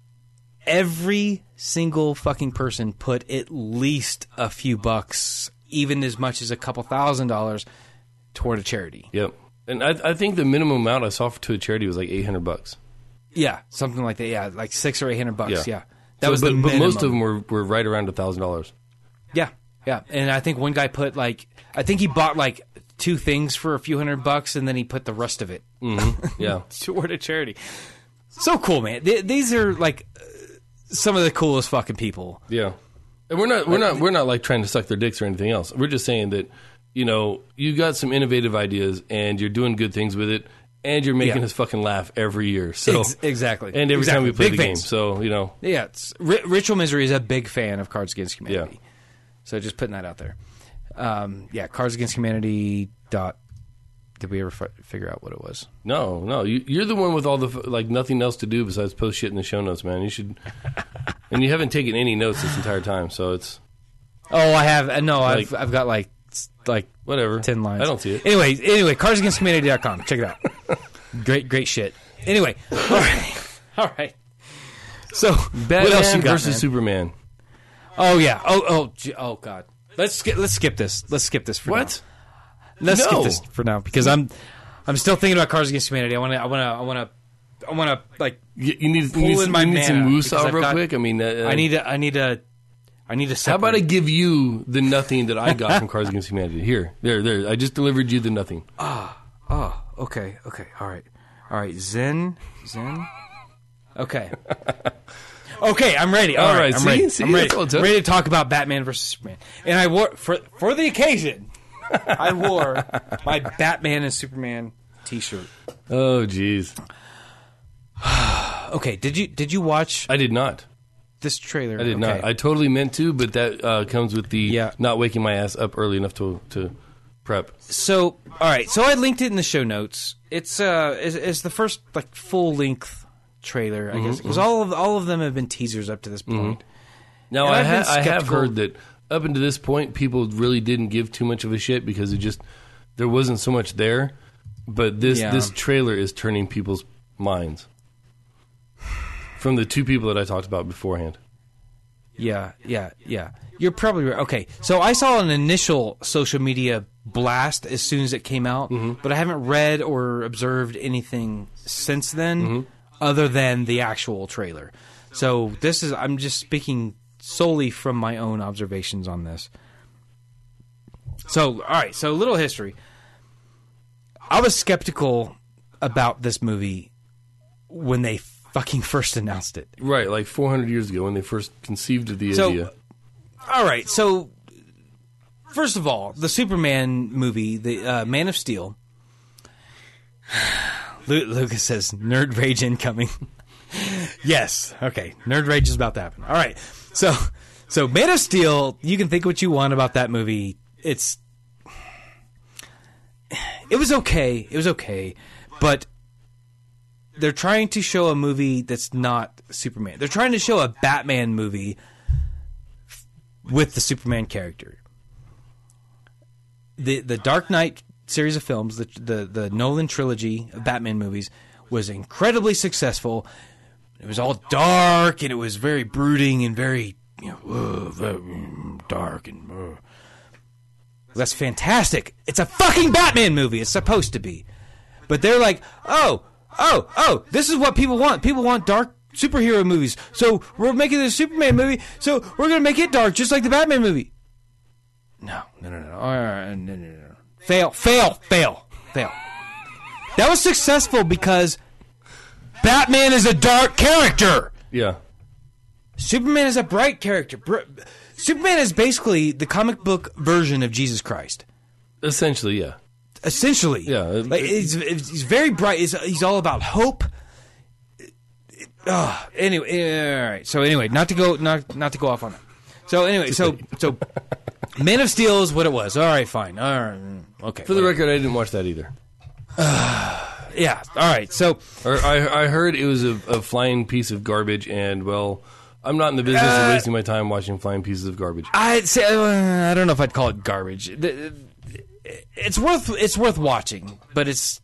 every single fucking person put at least a few bucks, even as much as a couple thousand dollars, toward a charity. Yep. And I, I think the minimum amount I saw for, to a charity was like eight hundred bucks. Yeah, something like that. Yeah, like six or eight hundred bucks. Yeah, Yeah. that So, was but, the but minimum. most of them were, were right around a thousand dollars. Yeah, yeah, and I think one guy put like I think he bought like two things for a few hundred bucks, and then he put the rest of it Mm-hmm. Yeah. toward a charity. So cool, man. Th- these are like uh, some of the coolest fucking people. Yeah. And we're not we're not we're not like trying to suck their dicks or anything else. We're just saying that, you know, you got some innovative ideas and you're doing good things with it and you're making Yeah. us fucking laugh every year. So Ex- exactly. And every Exactly. time we play Big the fans. game. So, you know. Yeah, it's, R- Ritual Misery is a big fan of Cards Against Humanity. Yeah. So just putting that out there. Um, yeah, Cards Against Humanity. Dot. Did we ever f- figure out what it was? No, no. You, you're the one with all the, f- like, nothing else to do besides post shit in the show notes, man. You should. And you haven't taken any notes this entire time, so it's. Oh, I have. uh, No, Like- I've I've got like s- like Whatever. ten lines. I don't see it. Anyway, anyway, cards against humanity dot com. Check it out. Great, great shit. Anyway, all right, all right. So, Batman what else you got, versus man? Superman. Oh yeah. Oh oh gee- oh god. Let's skip. Let's skip this. Let's skip this for What? now. Let's No. skip this for now because I'm I'm still thinking about Cards Against Humanity. I want to. I want to. I want to. I want to like. You, you need, Pull you need, in some- my you need some mana, moose because off I've real got- quick. I mean, uh, I need to. I need to. I need to. How Separate. about I give you the nothing that I got from Cards Against Humanity? Here, there, there. I just delivered you the nothing. Oh, okay, okay, all right, all right. Zen, Zen. Okay, okay. I'm ready. All All right, right, I'm see? ready. See, I'm ready. that's all it took. ready to talk about Batman versus Superman. And I wore for for the occasion. I wore my Batman and Superman T-shirt. Oh, jeez. Okay, did you did you watch I did not. this trailer? I did okay. not. I totally meant to, but that uh, comes with the Yeah. not waking my ass up early enough to to prep. So, all right. So I linked it in the show notes. It's uh, it's, it's the first like full length trailer, I guess, because all of all of them have been teasers up to this point. Now, And I, I've been ha- I have skeptical- heard that up until this point, people really didn't give too much of a shit because it just there wasn't so much there. But this Yeah. this trailer is turning people's minds from the two people that I talked about beforehand. Yeah, yeah, yeah. You're probably right. Okay, so I saw an initial social media blast as soon as it came out, but I haven't read or observed anything since then other than the actual trailer. So this is, I'm just speaking solely from my own observations on this. So, all right, so a little history. I was skeptical about this movie when they fucking first announced it. Right, like four hundred years ago when they first conceived of the so, idea. All right, so first of all, the Superman movie, the uh, Man of Steel. Lu- Lucas says, "Nerd rage incoming." Yes, okay, nerd rage is about to happen. All right, so so Man of Steel. You can think what you want about that movie. It's it was okay. It was okay, but they're trying to show a movie that's not Superman. They're trying to show a Batman movie with the Superman character. The the Dark Knight series of films, the the, the Nolan trilogy of Batman movies, was incredibly successful. It was all dark, and it was very brooding and very, you know, uh, very dark and. Uh. That's fantastic. It's a fucking Batman movie. It's supposed to be, but they're like, oh. Oh, oh, this is what people want. People want dark superhero movies. So we're making this Superman movie, so we're going to make it dark, just like the Batman movie. No, no, no, no. All right, no, no, no. Fail, fail, fail, fail. That was successful because Batman is a dark character. Yeah. Superman is a bright character. Br- Superman is basically the comic book version of Jesus Christ. Essentially, yeah. Essentially, yeah, like, he's, he's very bright. He's, he's all about hope. Oh, anyway, all right. So anyway, not to go not not to go off on that. So anyway, so so Man of Steel is what it was. All right, fine. All right, okay. For the record, I didn't watch that either. Uh, yeah. All right. So or I I heard it was a, a flying piece of garbage, and well, I'm not in the business uh, of wasting my time watching flying pieces of garbage. I'd say uh, I don't know if I'd call it garbage. The, It's worth it's worth watching, but it's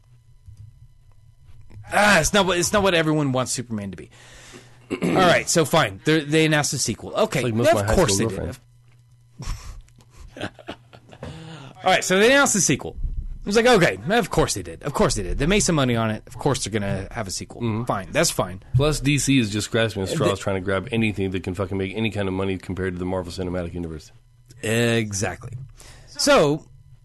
ah, it's not what it's not what everyone wants Superman to be. All right, so fine, They're, they announced a sequel. Okay, like most of of my course high they school did. All right, so they announced the sequel. It was like, okay, of course they did. Of course they did. They made some money on it. Of course they're gonna have a sequel. Mm-hmm. Fine, that's fine. Plus, D C is just grasping at straws, the, trying to grab anything that can fucking make any kind of money compared to the Marvel Cinematic Universe. Exactly. So.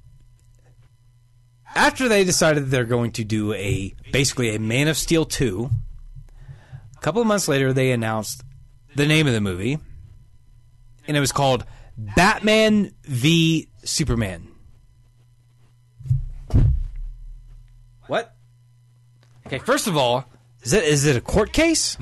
After they decided they're going to do a basically a Man of Steel two, a couple of months later they announced the name of the movie, and it was called Batman v Superman. What? Okay, first of all, is it is it a court case?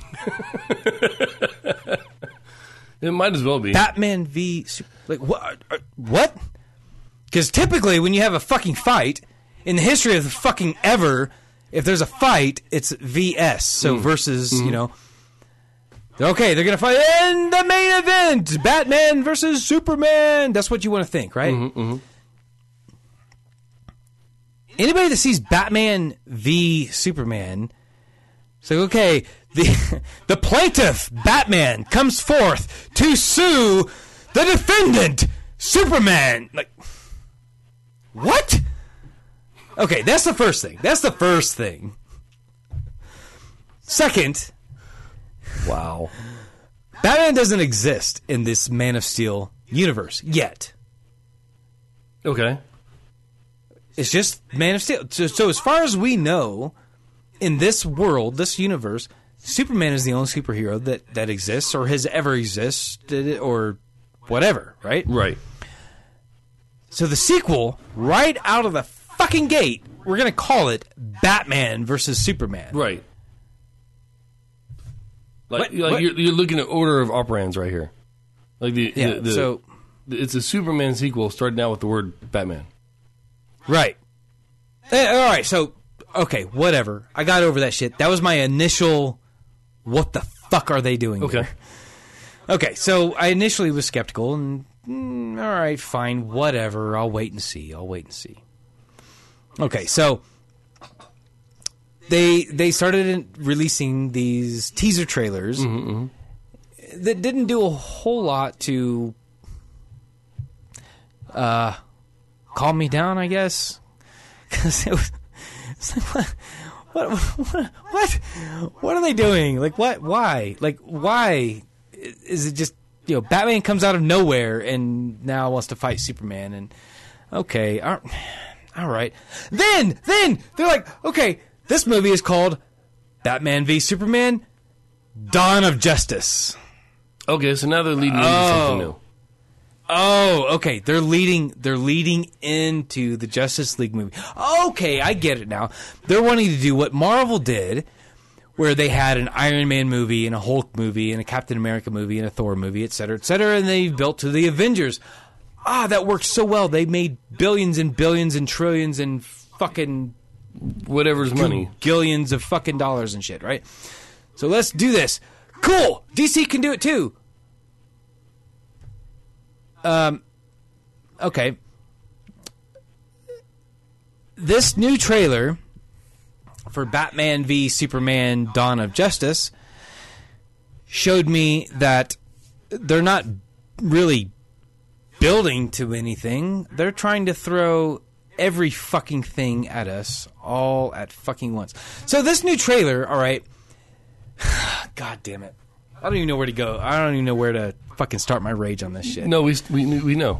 It might as well be. Batman v like what? What? Because typically when you have a fucking fight. In the history of the fucking ever, if there's a fight, it's V S. So mm. versus, mm-hmm. you know. Okay, they're going to fight in the main event. Batman versus Superman. That's what you want to think, right? Mm-hmm, mm-hmm. Anybody that sees Batman v Superman, it's like, okay, the, the plaintiff, Batman, comes forth to sue the defendant, Superman. Like, what? Okay, that's the first thing. That's the first thing. Second, wow. Batman doesn't exist in this Man of Steel universe yet. Okay. It's just Man of Steel. So, so as far as we know, in this world, this universe, Superman is the only superhero that, that exists or has ever existed or whatever, right? Right. So the sequel, right out of the fucking gate, we're going to call it Batman versus Superman. Right. Like, what, like what? You're, you're looking at order of operands right here. Like the, yeah, the, the so it's a Superman sequel starting out with the word Batman. Right. Eh, all right, so okay, whatever. I got over that shit. That was my initial what the fuck are they doing Okay. here? Okay, so I initially was skeptical and mm, all right, fine, whatever. I'll wait and see. I'll wait and see. Okay, so they they started releasing these teaser trailers mm-hmm, mm-hmm. that didn't do a whole lot to uh, calm me down, I guess, because it was, it's like, what, what, what, what, what are they doing? Like, what? Why? Like, why is it just, you know, Batman comes out of nowhere and now wants to fight Superman, and okay, all right. Then, then they're like, okay, This movie is called Batman v Superman: Dawn of Justice. Okay, so now they're leading into Oh. something new. Oh, okay. They're leading. They're leading into the Justice League movie. Okay, I get it now. They're wanting to do what Marvel did, where they had an Iron Man movie and a Hulk movie and a Captain America movie and a Thor movie, et cetera, et cetera, and they built to the Avengers. Ah, that worked so well. They made billions and billions and trillions and fucking Whatever's money. gillions of fucking dollars and shit, right? So let's do this. Cool. D C can do it too. Um. Okay. This new trailer for Batman v Superman: Dawn of Justice showed me that they're not really building to anything. They're trying to throw every fucking thing at us all at fucking once. So this new trailer, all right. God damn it. I don't even know where to go. I don't even know where to fucking start my rage on this shit. No, we we we know.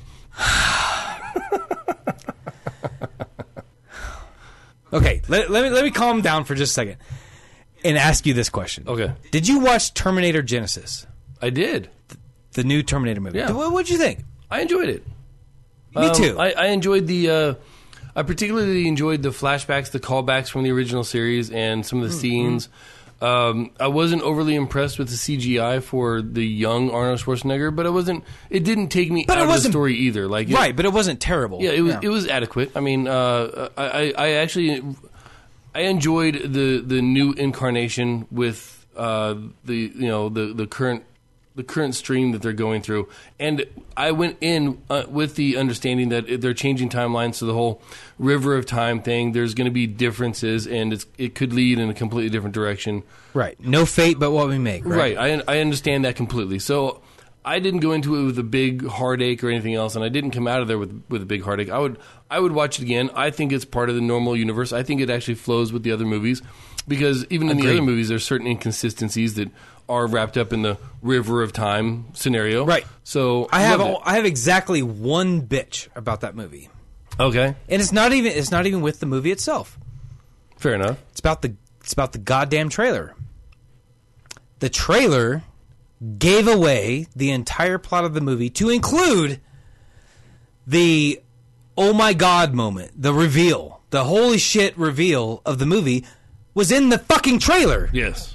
Okay, let, let me let me calm down for just a second and ask you this question. Okay. Did you watch Terminator Genesis, I did. the new Terminator movie? Yeah. What what'd you think? I enjoyed it. Me Um, too. I, I enjoyed the. Uh, I particularly enjoyed the flashbacks, the callbacks from the original series, and some of the Mm-hmm. scenes. Um, I wasn't overly impressed with the C G I for the young Arnold Schwarzenegger, but it wasn't. It didn't take me But it out of the wasn't- story either. Like it- Right, but it wasn't terrible. Yeah, it was. It was adequate. I mean, uh, I, I, I actually, I enjoyed the the new incarnation with uh, the you know the the current the current stream that they're going through, and I went in uh, with the understanding that they're changing timelines, so the whole River of Time thing. There's going to be differences, and it's, it could lead in a completely different direction. Right. No fate but what we make. Right. Right. I, I understand that completely. So I didn't go into it with a big heartache or anything else, and I didn't come out of there with with a big heartache. I would I would watch it again. I think it's part of the normal universe. I think it actually flows with the other movies because even in the Agreed. other movies, there's certain inconsistencies that are wrapped up in the River of Time scenario. Right. So I have loved a, I have exactly one bitch about that movie, it. Okay. and it's not even it's not even with the movie itself. Fair enough. It's about the it's about the goddamn trailer. The trailer gave away the entire plot of the movie to include the oh my god moment, the reveal, the holy shit reveal of the movie was in the fucking trailer. Yes.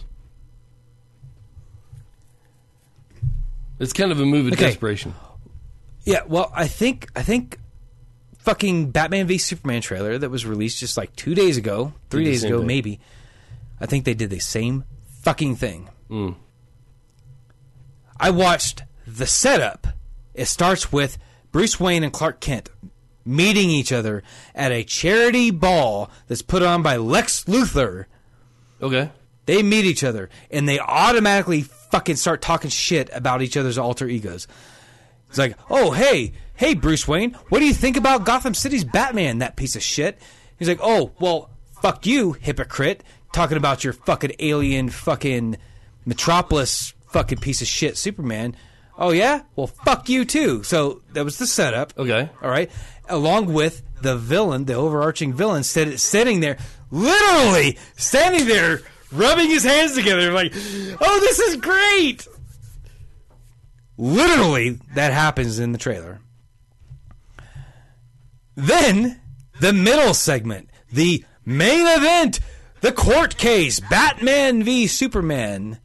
It's kind of a move of Okay. desperation. Yeah, well, I think I think fucking Batman v Superman trailer that was released just like two days ago, three Did the days same ago, thing. maybe. I think they did the same fucking thing. Mm. I watched the setup. It starts with Bruce Wayne and Clark Kent meeting each other at a charity ball that's put on by Lex Luthor. Okay. They meet each other, and they automatically fucking start talking shit about each other's alter egos. It's like, oh, hey, hey, Bruce Wayne, what do you think about Gotham City's Batman, that piece of shit? He's like, oh, well, fuck you, hypocrite, talking about your fucking alien fucking Metropolis fucking piece of shit Superman. Oh, yeah? Well, fuck you, too. So that was the setup. Okay. All right? Along with the villain, the overarching villain, sit, sitting there, literally standing there, rubbing his hands together like, oh, this is great. Literally, that happens in the trailer. Then, the middle segment, the main event, the court case, Batman v Superman.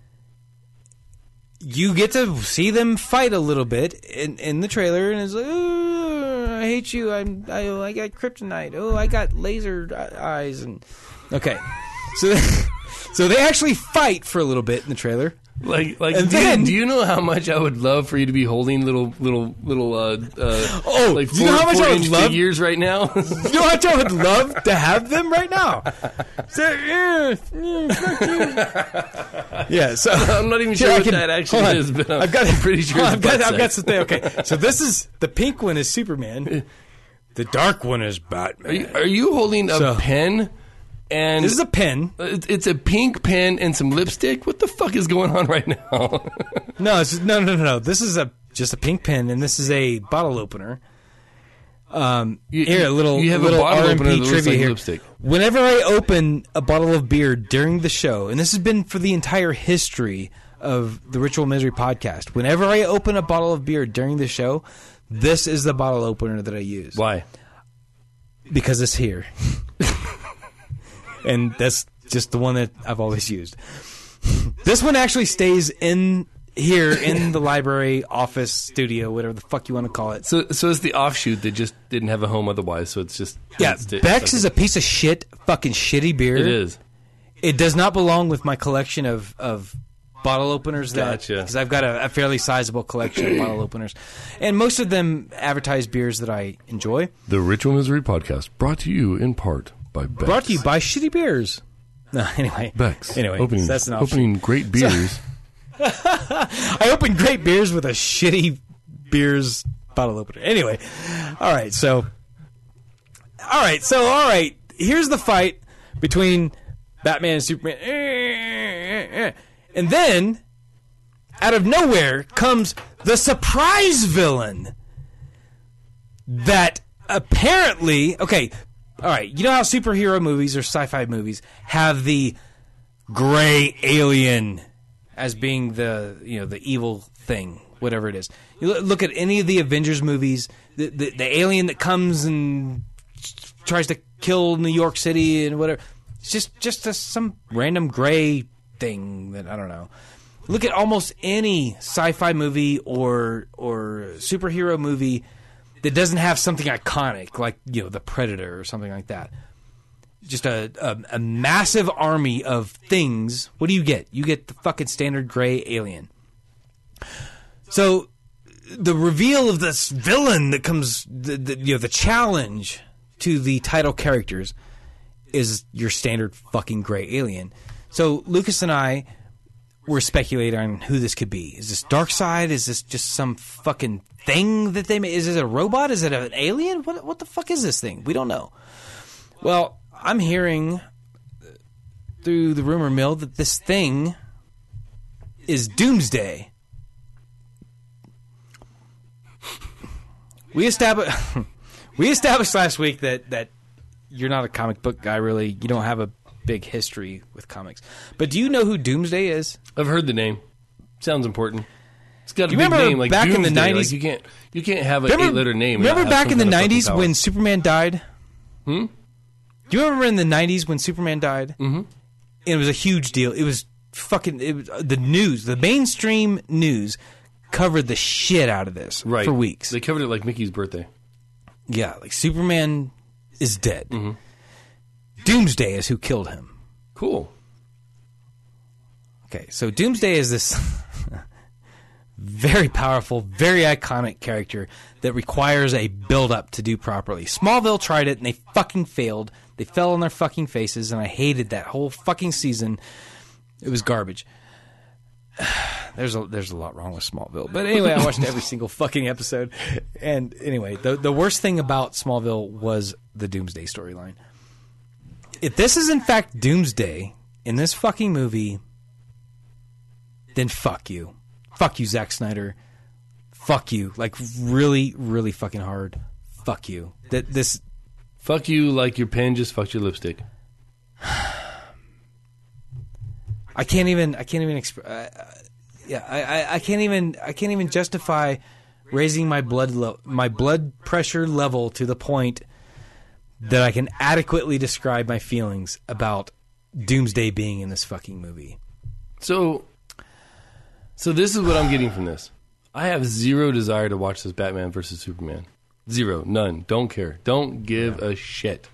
You get to see them fight a little bit in, in the trailer, and it's like, oh, I hate you. I'm, I, I got kryptonite. Oh, I got laser eyes. And okay, so so they actually fight for a little bit in the trailer. Like, like, And do, you- then- do you know how much I would love for you to be holding little, little, little, uh, uh Oh, like you four, know how much four I would inch love- figures right now? You know how much I would love to have them right now. So, yeah, yeah, fuck you. Yeah, so I'm not even sure Here, I what can- that actually hold on. is, but I'm, I've got, I'm pretty sure hold on, it's I've got, butt I've got sex. something. Okay, so this is the pink one is Superman. The dark one is Batman. Are you, are you holding a So- pen? And This is a pen. it- it's a pink pen and some lipstick. What the fuck is going on right now? No, it's no, no, no, no. This is a just a pink pen, and this is a bottle opener. Um, You- here, a little, you have a little bottle R M opener P that looks trivia like here. lipstick. Whenever I open a bottle of beer during the show, and this has been for the entire history of the Ritual Misery podcast, whenever I open a bottle of beer during the show, this is the bottle opener that I use. Why? Because it's here. And that's just the one that I've always used. This one actually stays in here in the library, office, studio, whatever the fuck you want to call it. So, so it's the offshoot that just didn't have a home otherwise. So it's just Yeah, it's, it's Beck's like- is a piece of shit, fucking shitty beer. It is. It does not belong with my collection of, of bottle openers. That Gotcha. because I've got a, a fairly sizable collection of bottle openers, and most of them advertise beers that I enjoy. The Ritual Misery podcast brought to you in part by Beck's. Brought to you by shitty beers. No, anyway, Beck's. Anyway, opening, that's an option. opening great beers. I open great beers with a shitty beers bottle opener. Anyway, all right, so, all right, so, all right. Here's the fight between Batman and Superman, and then out of nowhere comes the surprise villain that apparently, okay, all right. You know how superhero movies or sci-fi movies have the gray alien as being the, you know, the evil thing, whatever it is. You lo- look at any of the Avengers movies, the, the the alien that comes and tries to kill New York City and whatever. It's just just a, some random gray thing that I don't know. Look at almost any sci-fi movie or or superhero movie that doesn't have something iconic like, you know, the Predator or something like that. Just a, a a massive army of things. What do you get? You get the fucking standard gray alien. So the reveal of this villain that comes, the, the, you know, the challenge to the title characters is your standard fucking gray alien. So Lucas and I were speculating on who this could be. Is this Darkseid? Is this just some fucking thing that they made? Is it a robot? Is it an alien? What what the fuck is this thing? We don't know. Well, I'm hearing through the rumor mill that this thing is Doomsday. We established we established last week that, that you're not a comic book guy, really. You don't have a big history with comics. But do you know who Doomsday is? I've heard the name. Sounds important. It's got a You big remember name like back in the Doomsday. nineties Like you can't you can't have an eight-letter name. and Remember not have back some in the kind of fucking nineties power. when Superman died? Hmm? Do you remember in the nineties when Superman died? Mm-hmm. It was a huge deal. It was fucking it was, the news, the mainstream news covered the shit out of this right. for weeks. They covered it like Mickey's birthday. Yeah, like Superman is dead. Mm-hmm. Doomsday is who killed him. Cool. Okay, so Doomsday is this very powerful, very iconic character that requires a build-up to do properly. Smallville tried it, and they fucking failed. They fell on their fucking faces, and I hated that whole fucking season. It was garbage. There's a there's a lot wrong with Smallville, but anyway, I watched every single fucking episode. And anyway, the the worst thing about Smallville was the Doomsday storyline. If this is in fact Doomsday in this fucking movie, then fuck you. Fuck you, Zack Snyder. Fuck you. Like, really, really fucking hard. Fuck you. That this... Fuck you like your pen just fucked your lipstick. I can't even... I can't even... Exp- uh, yeah, I, I, I can't even... I can't even justify raising my blood lo- my blood pressure level to the point that I can adequately describe my feelings about Doomsday being in this fucking movie. So... So this is what I'm getting from this. I have zero desire to watch this Batman versus Superman. Zero. None. Don't care. Don't give yeah. a shit.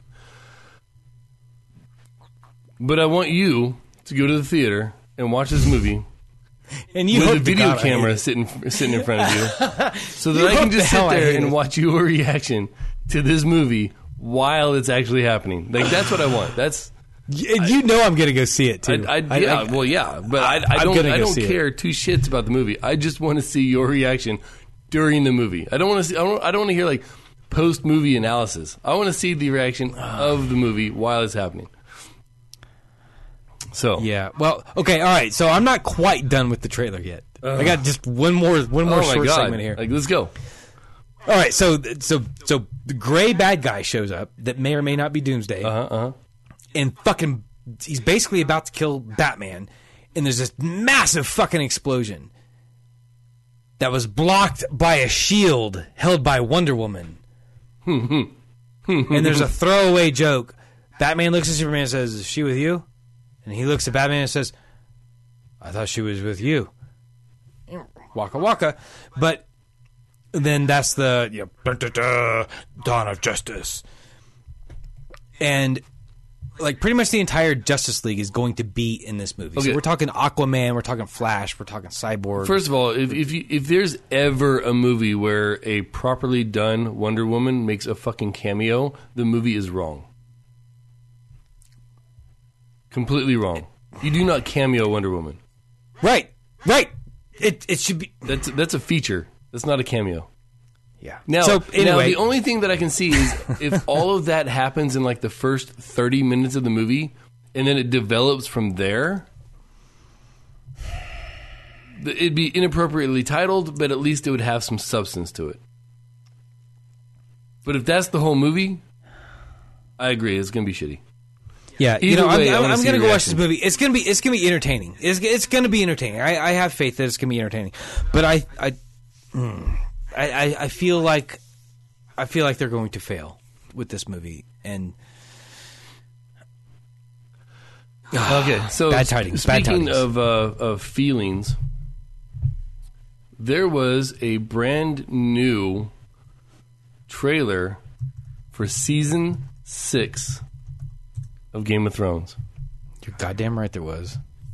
But I want you to go to the theater and watch this movie and you with hope a video God camera sitting sitting in front of you so that you I can just the sit there and it. watch your reaction to this movie while it's actually happening. Like, that's what I want. That's... You, you know I'm going to go see it, too. I, I, yeah, I, well, yeah. But I, I don't, I don't care it. two shits about the movie. I just want to see your reaction during the movie. I don't want to see. I don't, I don't want to hear, like, post-movie analysis. I want to see the reaction of the movie while it's happening. So. Yeah. Well, okay, all right. So I'm not quite done with the trailer yet. Uh, I got just one more one more oh short God. segment here. Like, let's go. All right, so so so the gray bad guy shows up that may or may not be Doomsday, Uh huh. Uh-huh. and fucking he's basically about to kill Batman, and there's this massive fucking explosion that was blocked by a shield held by Wonder Woman. And there's a throwaway joke. Batman looks at Superman and says, "Is she with you?" And he looks at Batman and says, "I thought she was with you." Waka waka. But then that's the you know, da, da, da, dawn of justice. And like pretty much the entire Justice League is going to be in this movie. Okay. So we're talking Aquaman, we're talking Flash, we're talking Cyborg. First of all, if if, you, if there's ever a movie where a properly done Wonder Woman makes a fucking cameo, the movie is wrong. Completely wrong. You do not cameo Wonder Woman. Right, right. It it should be. That's that's a feature. That's not a cameo. Yeah. Now, so now anyway, the only thing that I can see is if all of that happens in like the first thirty minutes of the movie, and then it develops from there, it'd be inappropriately titled, but at least it would have some substance to it. But if that's the whole movie, I agree. It's going to be shitty. yeah, you Either know, way, I I'm, wanna I'm, I'm see going to your go watch this reaction. movie. It's going to be it's going to be entertaining. It's it's going to be entertaining. I, I have faith that it's going to be entertaining. But I I, mm, I I I feel like I feel like they're going to fail with this movie. And Okay, so Bad tidings, bad speaking tidings. of uh, of feelings, there was a brand new trailer for season six of Game of Thrones. you're goddamn right there was.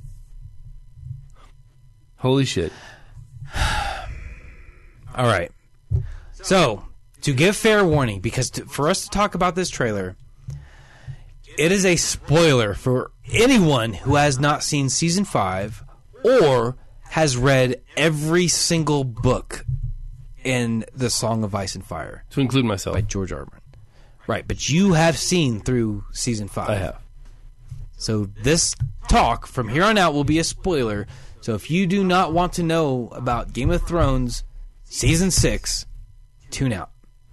Holy shit! All right. So, to give fair warning, because to, for us to talk about this trailer, it is a spoiler for anyone who has not seen season five or has read every single book in the Song of Ice and Fire To include myself, by George R. R. Martin. Right, but you have seen through season five. I have. So this talk from here on out will be a spoiler. So if you do not want to know about Game of Thrones season six, tune out.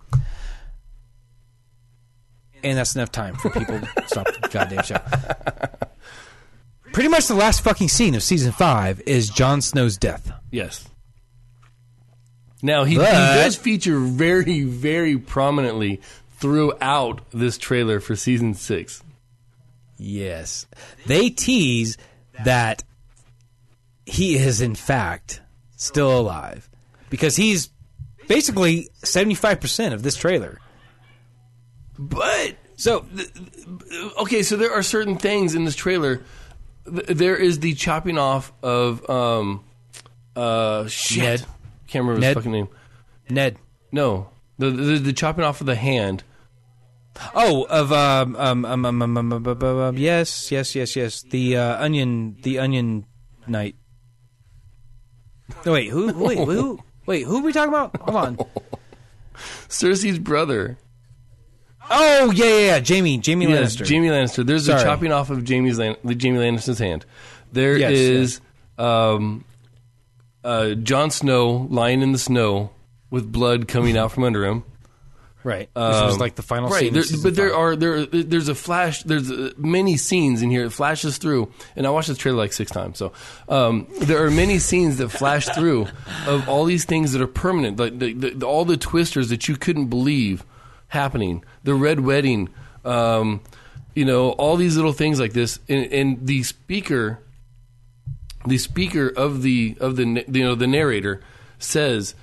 And that's enough time for people to stop the goddamn show. Pretty much the last fucking scene of season five is Jon Snow's death. Yes. Now he, he But- does feature very, very prominently throughout this trailer for season six. Yes. They tease that he is, in fact, still alive. Because he's basically seventy-five percent of this trailer. But so th- th- okay, so there are certain things in this trailer. Th- There is the chopping off of um uh shit. Ned. Can't remember his Ned. fucking name. Ned. No, the, the the chopping off of the hand. Oh, of um um um um, um, um, um, um, um, um yes, yes, yes, yes. The uh, onion, the onion knight. No, wait, who? Wait, who? Wait, who are we talking about? Hold on. Cersei's brother. Oh yeah, yeah, yeah. Jamie, Jamie Yes, Lannister. Jamie Lannister. There's the Sorry. chopping off of Jamie's Lan- Jamie Lannister's hand. There Yes, is um, uh, Jon Snow lying in the snow with blood coming out from under him. Right. This was Um, like the final right, scene. there, of season but there five. are there. There's a flash. There's uh, many scenes in here that flashes through, and I watched this trailer like six times. So um, there are many scenes that flash through of all these things that are permanent, like the, the, all the twisters that you couldn't believe happening. The red wedding, um, you know, all these little things like this, and, and the speaker, the speaker of the of the you know the narrator says.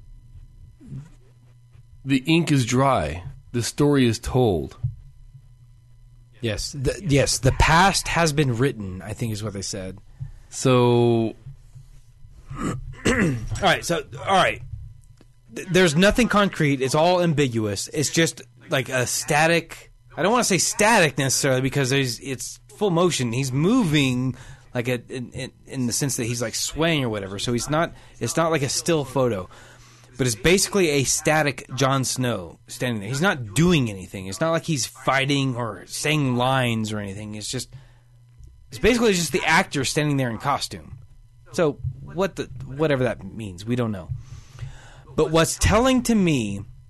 The ink is dry. The story is told. Yes, the, yes. The past has been written, I think is what they said. So, All right. So, all right. Th- There's nothing concrete. It's all ambiguous. It's just like a static. I don't want to say static necessarily because there's it's full motion. He's moving like a, in, in, in the sense that he's like swaying or whatever. So he's not. It's not like a still photo. But it's basically a static Jon Snow standing there. He's not doing anything. It's not like he's fighting or saying lines or anything. It's just, it's basically just the actor standing there in costume. So what the whatever that means, we don't know. But what's telling to me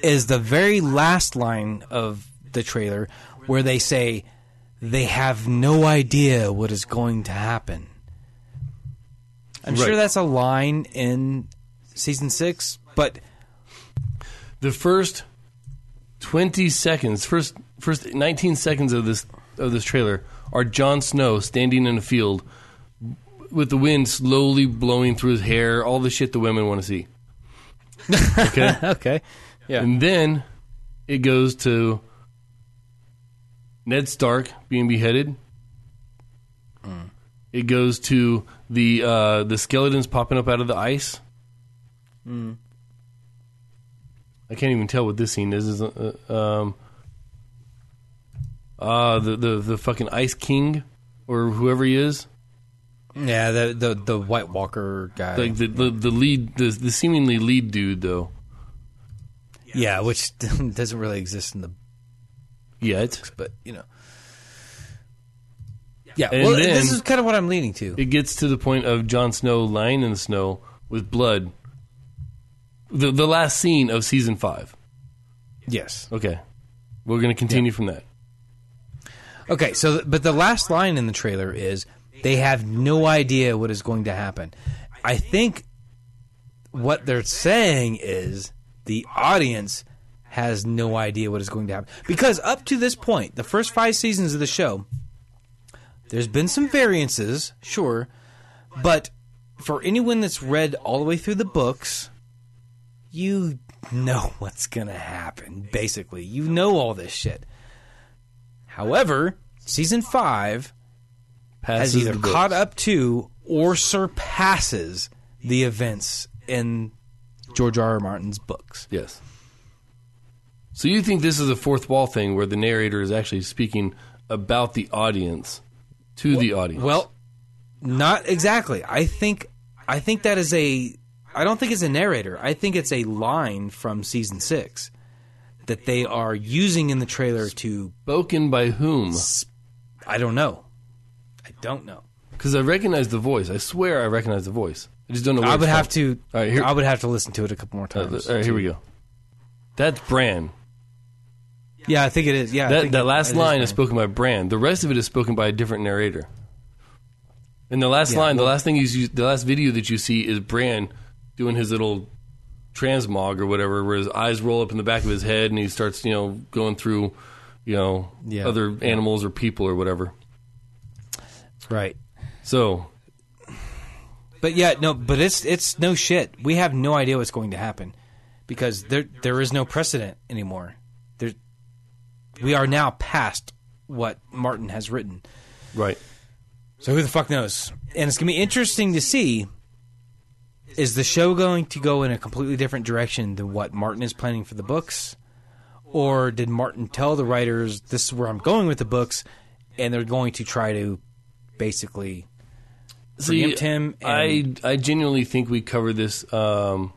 is the very last line of the trailer where they say they have no idea what is going to happen. I'm Right. sure that's a line in season six, but The first twenty seconds, first first nineteen seconds of this of this trailer are Jon Snow standing in a field with the wind slowly blowing through his hair, all the shit the women want to see. Okay? okay. Yeah. And then it goes to Ned Stark being beheaded. Mm. It goes to the uh, the skeletons popping up out of the ice. Mm. I can't even tell what this scene is. is uh, um, uh, the, the the fucking Ice King or whoever he is. Yeah, the the the White Walker guy. Like the, the, the lead, the, the seemingly lead dude, though. Yeah, which doesn't really exist in the Yet. but you know. Yeah, And well, then- this is kind of what I'm leaning to. It gets to the point of Jon Snow lying in the snow with blood. The the last scene of season five. Yes. Okay. We're going to continue from that. Okay, so th- but the last line in the trailer is they have no idea what is going to happen. I think what they're saying is the audience has no idea what is going to happen. Because up to this point, the first five seasons of the show, there's been some variances, sure, but for anyone that's read all the way through the books, you know what's going to happen, basically. You know all this shit. However, season five Passes has either the books. caught up to or surpasses the events in George R. R. Martin's books. Yes. So you think this is a fourth wall thing where the narrator is actually speaking about the audience to the audience? Well, not exactly. I think I think that is a I don't think it's a narrator. I think it's a line from season six that they are using in the trailer to Spoken by whom? I don't know. I don't know. Because I recognize the voice. I swear I recognize the voice. I just don't know where I it's would from. have to All right, here- I would have to listen to it a couple more Uh, times. all right, here we go. That's Bran. Yeah, I think it is. Yeah, I That think that it- last it line Bran. is spoken by Bran. The rest of it is spoken by a different narrator. And the last Yeah, line, the well- last thing you see, the last video that you see is Bran doing his little transmog or whatever, where his eyes roll up in the back of his head and he starts, you know, going through, you know, Yeah. other animals or people or whatever. Right. So, But yeah, no, but it's it's no shit. We have no idea what's going to happen because there there is no precedent anymore. There, we are now past what Martin has written. right. So who the fuck knows? And it's gonna be interesting to see. Is the show going to go in a completely different direction than what Martin is planning for the books, or did Martin tell the writers this is where I'm going with the books, and they're going to try to basically preempt him? And, I I genuinely think we covered this um,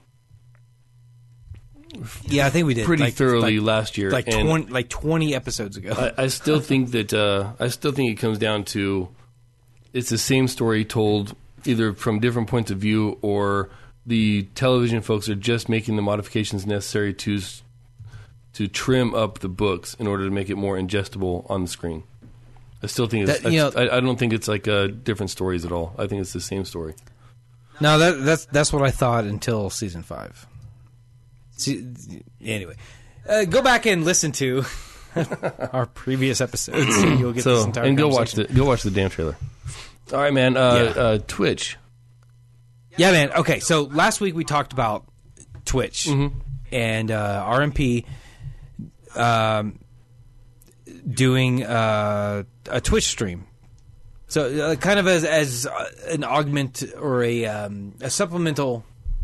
yeah, I think we did pretty like, thoroughly like, last year. like and twenty, like twenty episodes ago. I, I still think that uh, I still think it comes down to it's the same story told either from different points of view, or the television folks are just making the modifications necessary to s- to trim up the books in order to make it more ingestible on the screen. I still think it's, That, you know- I, I don't think it's like uh, different stories at all. I think it's the same story. No, that, that's that's what I thought until season five. See, anyway, uh, go back and listen to our previous episodes. And you'll get this So entire and go watch the conversation. go watch the damn trailer. All right, man. Uh, Yeah. uh, Twitch. Yeah, man. Okay, so last week we talked about Twitch Mm-hmm. and uh, R M P um, doing uh, a Twitch stream. So, uh, kind of as as uh, an augment or a um, a supplemental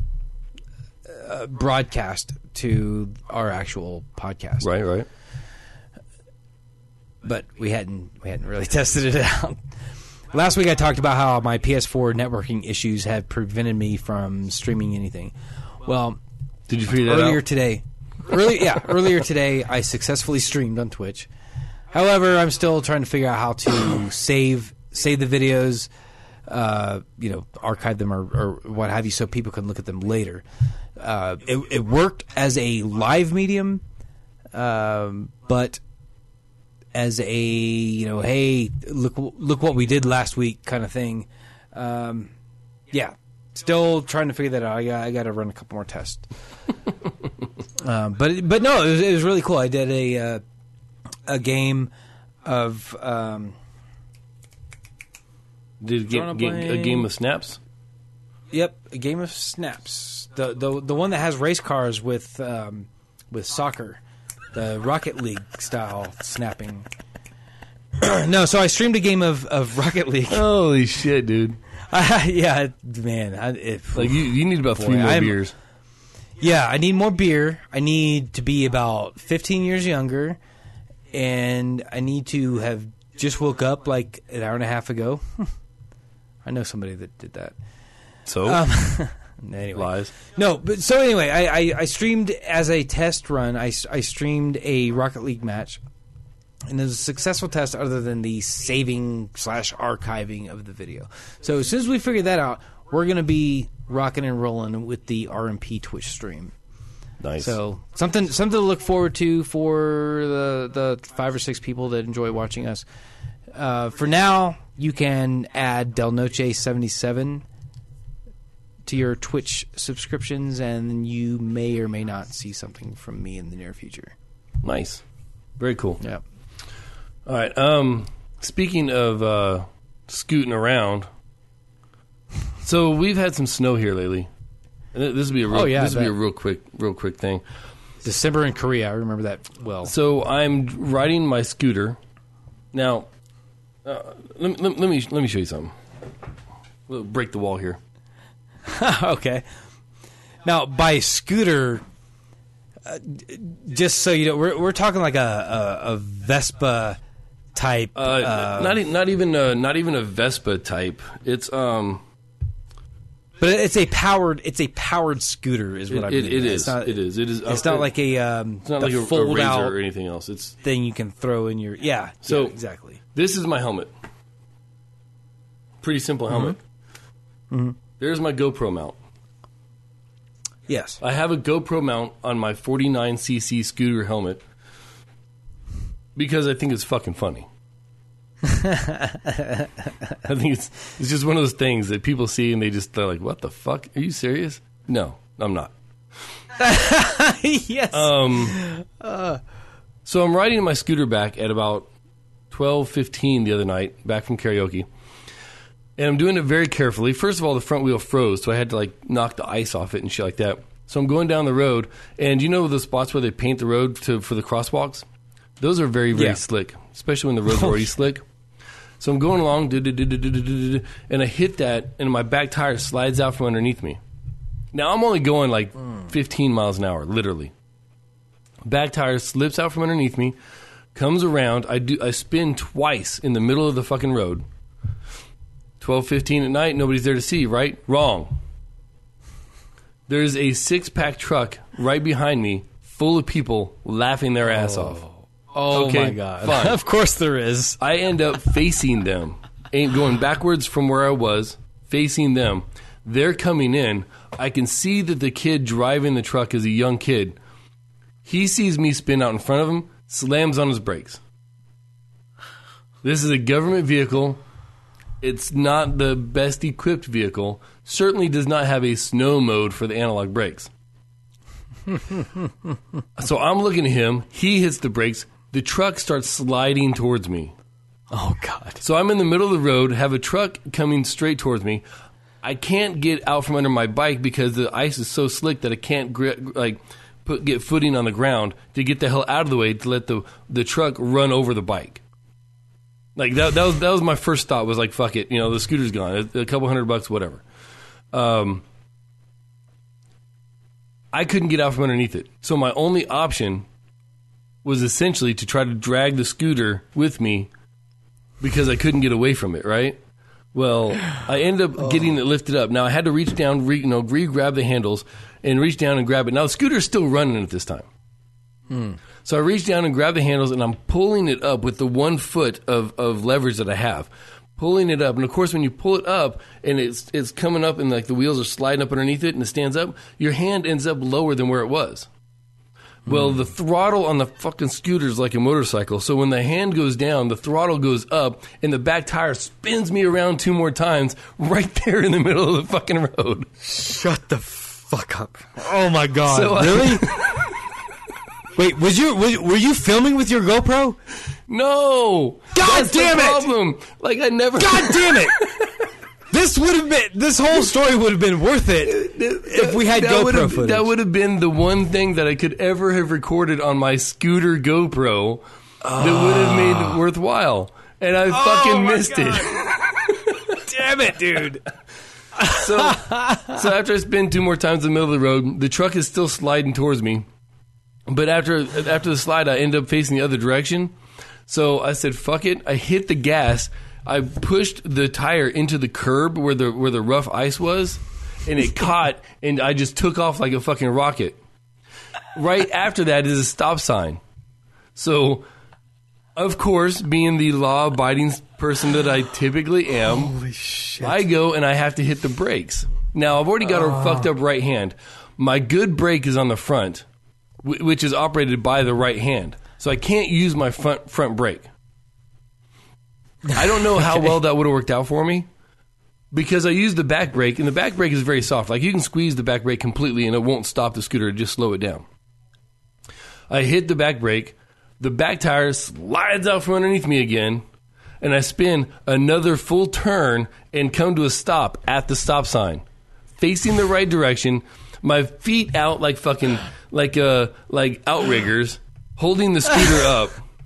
uh, broadcast to our actual podcast. Right, right. But we hadn't we hadn't really tested it out. Last week I talked about how my P S four networking issues had prevented me from streaming anything. Well, Did you figure that earlier out? today, early yeah, earlier today I successfully streamed on Twitch. However, I'm still trying to figure out how to save save the videos uh, you know, archive them or, or what have you, so people can look at them later. Uh, it, it worked as a live medium, um, but as a you know, hey, look look what we did last week kind of thing. Um, yeah, still trying to figure that out. I got, I got to run a couple more tests. um, but but no, it was, it was really cool. I did a uh, a game of. Um, Did get, get a game of snaps? Yep, a game of snaps. The the the one that has race cars with um, with soccer, the Rocket League style snapping. No, so I streamed a game of, of Rocket League. Holy shit, dude! Uh, yeah, man. I, it, like you, you need about boy, three more I'm, beers. Yeah, I need more beer. I need to be about fifteen years younger, and I need to have just woke up like an hour and a half ago. I know somebody that did that. So? Um, anyway. Lies. No, but so anyway, I, I, I streamed as a test run. I, I streamed a Rocket League match. And it was a successful test other than the saving slash archiving of the video. So as soon as we figure that out, we're going to be rocking and rolling with the R M P Twitch stream. Nice. So something something to look forward to for the, the five or six people that enjoy watching us. Uh, for now, you can add Del Noche seventy-seven to your Twitch subscriptions, and you may or may not see something from me in the near future. Nice. Very cool. Yeah. All right. Um, speaking of uh, scooting around, so we've had some snow here lately. And this will be a real, oh, yeah, this will be a real quick, real quick thing. December in Korea, I remember that well. So I'm riding my scooter now. Uh, let, let, let me let me show you something. We'll break the wall here. Okay. Now, by scooter, uh, just so you know, we're we're talking like a a, a Vespa type. Uh, uh, not e- not even a, not even a Vespa type. It's um. But it's a powered it's a powered scooter, is what it, I it, mean. it it's is. Not, it is. It is. It's uh, not like a um. It's not like a, a fold razor out or anything else. It's thing you can throw in your yeah. So yeah, exactly. This is my helmet. Pretty simple helmet. Mm-hmm. Mm-hmm. There's my GoPro mount. Yes. I have a GoPro mount on my forty-nine c c scooter helmet because I think it's fucking funny. I think it's it's just one of those things that people see and they just they're like, "What the fuck? Are you serious?" No, I'm not. Yes. Um. Uh. So I'm riding my scooter back at about twelve fifteen the other night, back from karaoke. And I'm doing it very carefully. First of all, the front wheel froze, so I had to like knock the ice off it and shit like that. So I'm going down the road, and you know the spots where they paint the road to for the crosswalks? Those are very, very yeah. slick, especially when the road's already slick. So I'm going along, and I hit that, and my back tire slides out from underneath me. Now, I'm only going like fifteen miles an hour, literally. Back tire slips out from underneath me, comes around. I do. I spin twice in the middle of the fucking road. twelve fifteen at night, nobody's there to see, right? Wrong. There's a six-pack truck right behind me full of people laughing their ass oh. off. Oh, okay, my God. Fine. Of course there is. I end up facing them, and going backwards from where I was, facing them. They're coming in. I can see that the kid driving the truck is a young kid. He sees me spin out in front of him, slams on his brakes. This is a government vehicle. It's not the best equipped vehicle. Certainly does not have a snow mode for the analog brakes. So I'm looking at him. He hits the brakes. The truck starts sliding towards me. Oh, God. So I'm in the middle of the road, have a truck coming straight towards me. I can't get out from under my bike because the ice is so slick that I can't gri- like put get footing on the ground to get the hell out of the way to let the, the truck run over the bike. Like that, that was that was my first thought was like, fuck it, you know, the scooter's gone, a, a couple hundred bucks, whatever. Um, I couldn't get out from underneath it, so my only option was essentially to try to drag the scooter with me because I couldn't get away from it. Right? Well, I ended up oh. getting it lifted up. Now I had to reach down, re, you know, re-grab the handles and reach down and grab it. Now the scooter's still running at this time. Hmm. So I reach down and grab the handles, and I'm pulling it up with the one foot of, of leverage that I have. pulling it up. And, of course, when you pull it up and it's it's coming up and, like, the wheels are sliding up underneath it and it stands up, your hand ends up lower than where it was. Well, the throttle on the fucking scooter is like a motorcycle. So when the hand goes down, the throttle goes up, and the back tire spins me around two more times right there in the middle of the fucking road. Shut the fuck up. Oh, my God. So, uh, really? Wait, was you was, were you filming with your GoPro? No. God That's damn the it. problem. Like, I never... God damn it. This would have been, this whole story would have been worth it if we had that GoPro would have, footage. That would have been the one thing that I could ever have recorded on my scooter GoPro that would have made it worthwhile. And I fucking missed God. it. Damn it, dude. So, so after I spin two more times in the middle of the road, the truck is still sliding towards me. But after after the slide, I end up facing the other direction. So I said, fuck it. I hit the gas. I pushed the tire into the curb where the where the rough ice was, and it caught, and I just took off like a fucking rocket. Right after that is a stop sign. So, of course, being the law-abiding person that I typically am, Holy shit. I go and I have to hit the brakes. Now, I've already got a fucked up right hand. My good brake is on the front, wh- which is operated by the right hand. So I can't use my front front brake. I don't know how well that would have worked out for me because I used the back brake, and the back brake is very soft. Like, you can squeeze the back brake completely, and it won't stop the scooter. It'll just slow it down. I hit the back brake. The back tire slides out from underneath me again, and I spin another full turn and come to a stop at the stop sign, facing the right direction, my feet out like fucking, like, uh, like outriggers, holding the scooter up.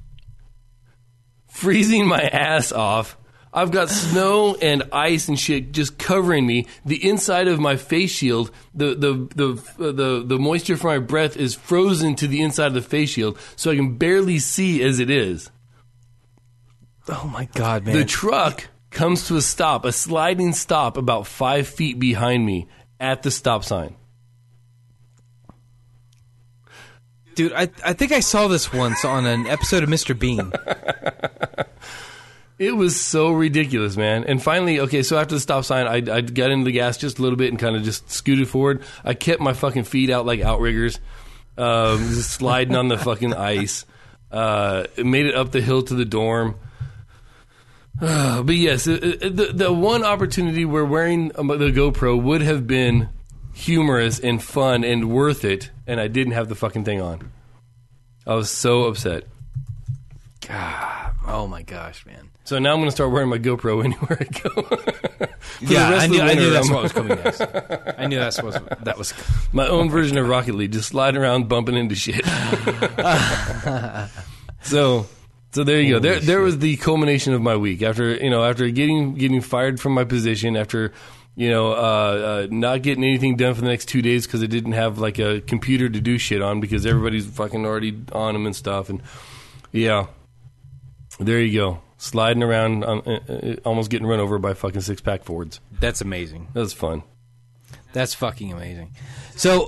Freezing my ass off. I've got snow and ice and shit just covering me. The inside of my face shield, the the the the, the moisture from my breath is frozen to the inside of the face shield, so I can barely see as it is. Oh, my God, man. The truck comes to a stop, a sliding stop about five feet behind me at the stop sign. Dude, I I think I saw this once on an episode of Mister Bean. It was so ridiculous, man. And finally, okay, so after the stop sign, I, I got into the gas just a little bit and kind of just scooted forward. I kept my fucking feet out like outriggers, um, just sliding on the fucking ice. Uh, made it up the hill to the dorm. Uh, but yes, it, it, the, the one opportunity where wearing the GoPro would have been humorous and fun and worth it, and I didn't have the fucking thing on. I was so upset. God, oh my gosh, man. So now I'm going to start wearing my GoPro anywhere I go. For Yeah, the rest I of knew, the I knew winter, that's I'm- what was coming next. I knew that's what that was. My own version of Rocket League, just sliding around, bumping into shit. so, so there you go. There, there was the culmination of my week. After you know, after getting getting fired from my position, after you know, uh, uh, not getting anything done for the next two days because I didn't have like a computer to do shit on because everybody's fucking already on them and stuff. And yeah, there you go. Sliding around, um, uh, uh, almost getting run over by fucking six pack Fords. That's amazing. That was fun. That's fucking amazing. So,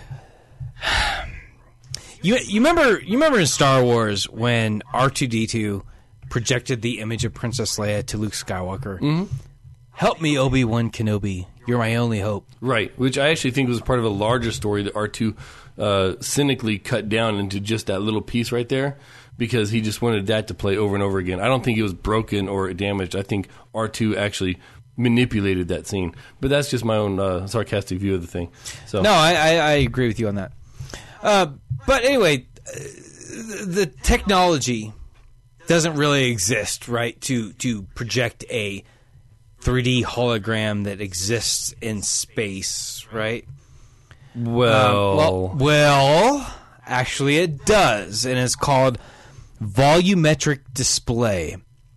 you you remember you remember in Star Wars when R two D two projected the image of Princess Leia to Luke Skywalker? Mm-hmm. Help me, Obi-Wan Kenobi. You're my only hope. Right, which I actually think was part of a larger story that R two uh, cynically cut down into just that little piece right there because he just wanted that to play over and over again. I don't think it was broken or damaged. I think R two actually manipulated that scene. But that's just my own uh, sarcastic view of the thing. So No, I, I, I agree with you on that. Uh, but anyway, uh, the technology doesn't really exist, right, to, to project a three D hologram that exists in space, right? Well, Um, well, well, actually it does, and it's called volumetric display.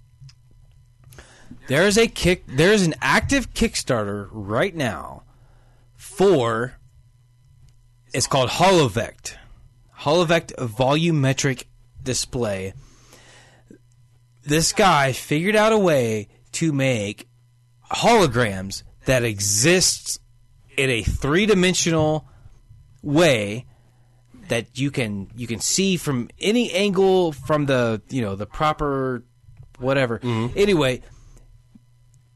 There is a kick. There is an active Kickstarter right now for. It's called Holovect. Holovect volumetric display. This guy figured out a way to make holograms that exists in a three-dimensional way that you can you can see from any angle from the you know the proper whatever. Mm-hmm. Anyway,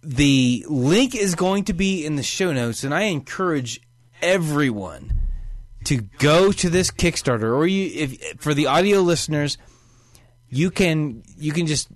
the link is going to be in the show notes, and I encourage everyone to go to this Kickstarter. Or you, if for the audio listeners, you can you can just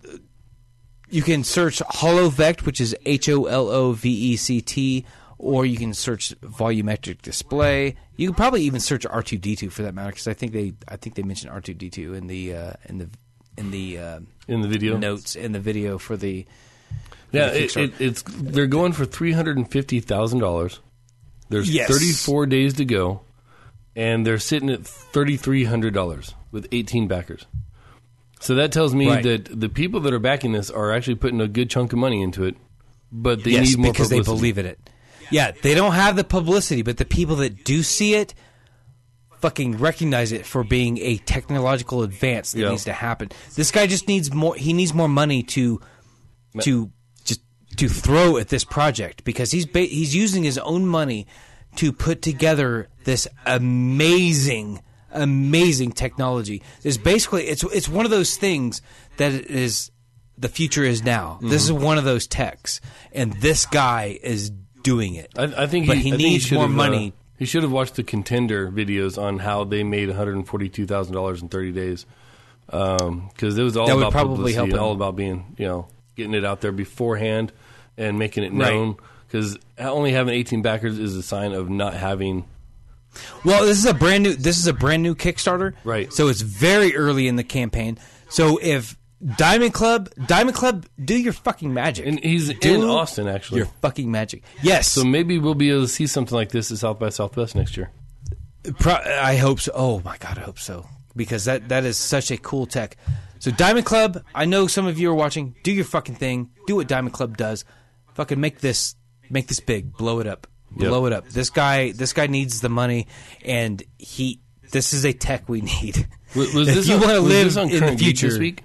you can search Holovect, which is H O L O V E C T, or you can search volumetric display. You can probably even search R two D two for that matter, because I think they I think they mentioned R two D two in the uh, in the in the uh, in the video notes in the video for the for yeah the it, it, it's they're going for three hundred and fifty thousand dollars. There's Yes. thirty-four days to go, and they're sitting at thirty-three hundred dollars with eighteen backers. So that tells me Right. that the people that are backing this are actually putting a good chunk of money into it, but they yes, need more because publicity. they believe in it. Yeah, they don't have the publicity, but the people that do see it fucking recognize it for being a technological advance that Yeah. needs to happen. This guy just needs more. He needs more money to to just to throw at this project, because he's ba- he's using his own money to put together this amazing, amazing technology. It's basically it's it's one of those things that is the future is now. Mm-hmm. This is one of those techs, and this guy is doing it. I, I think, but he, he I think needs should more have, money. Uh, he should have watched the Contender videos on how they made one hundred forty-two thousand dollars in thirty days, because um, it was all That would about probably publicity, help him. all about being, you know, getting it out there beforehand and making it Right. known. Because only having eighteen backers is a sign of not having. Well, this is a brand new. This is a brand new Kickstarter, Right. So it's very early in the campaign. So if Diamond Club, Diamond Club, do your fucking magic. And he's do in Austin, actually. Your fucking magic. Yes. So maybe we'll be able to see something like this at South by Southwest next year. Pro- I hope so. Oh my god, I hope so, because that that is such a cool tech. So Diamond Club, I know some of you are watching. Do your fucking thing. Do what Diamond Club does. Fucking make this make this big. Blow it up. Yep. Blow it up. This guy this guy needs the money, and he. This is a tech we need. Was, was If this you on, want to was live this on in the Current Geek future this week?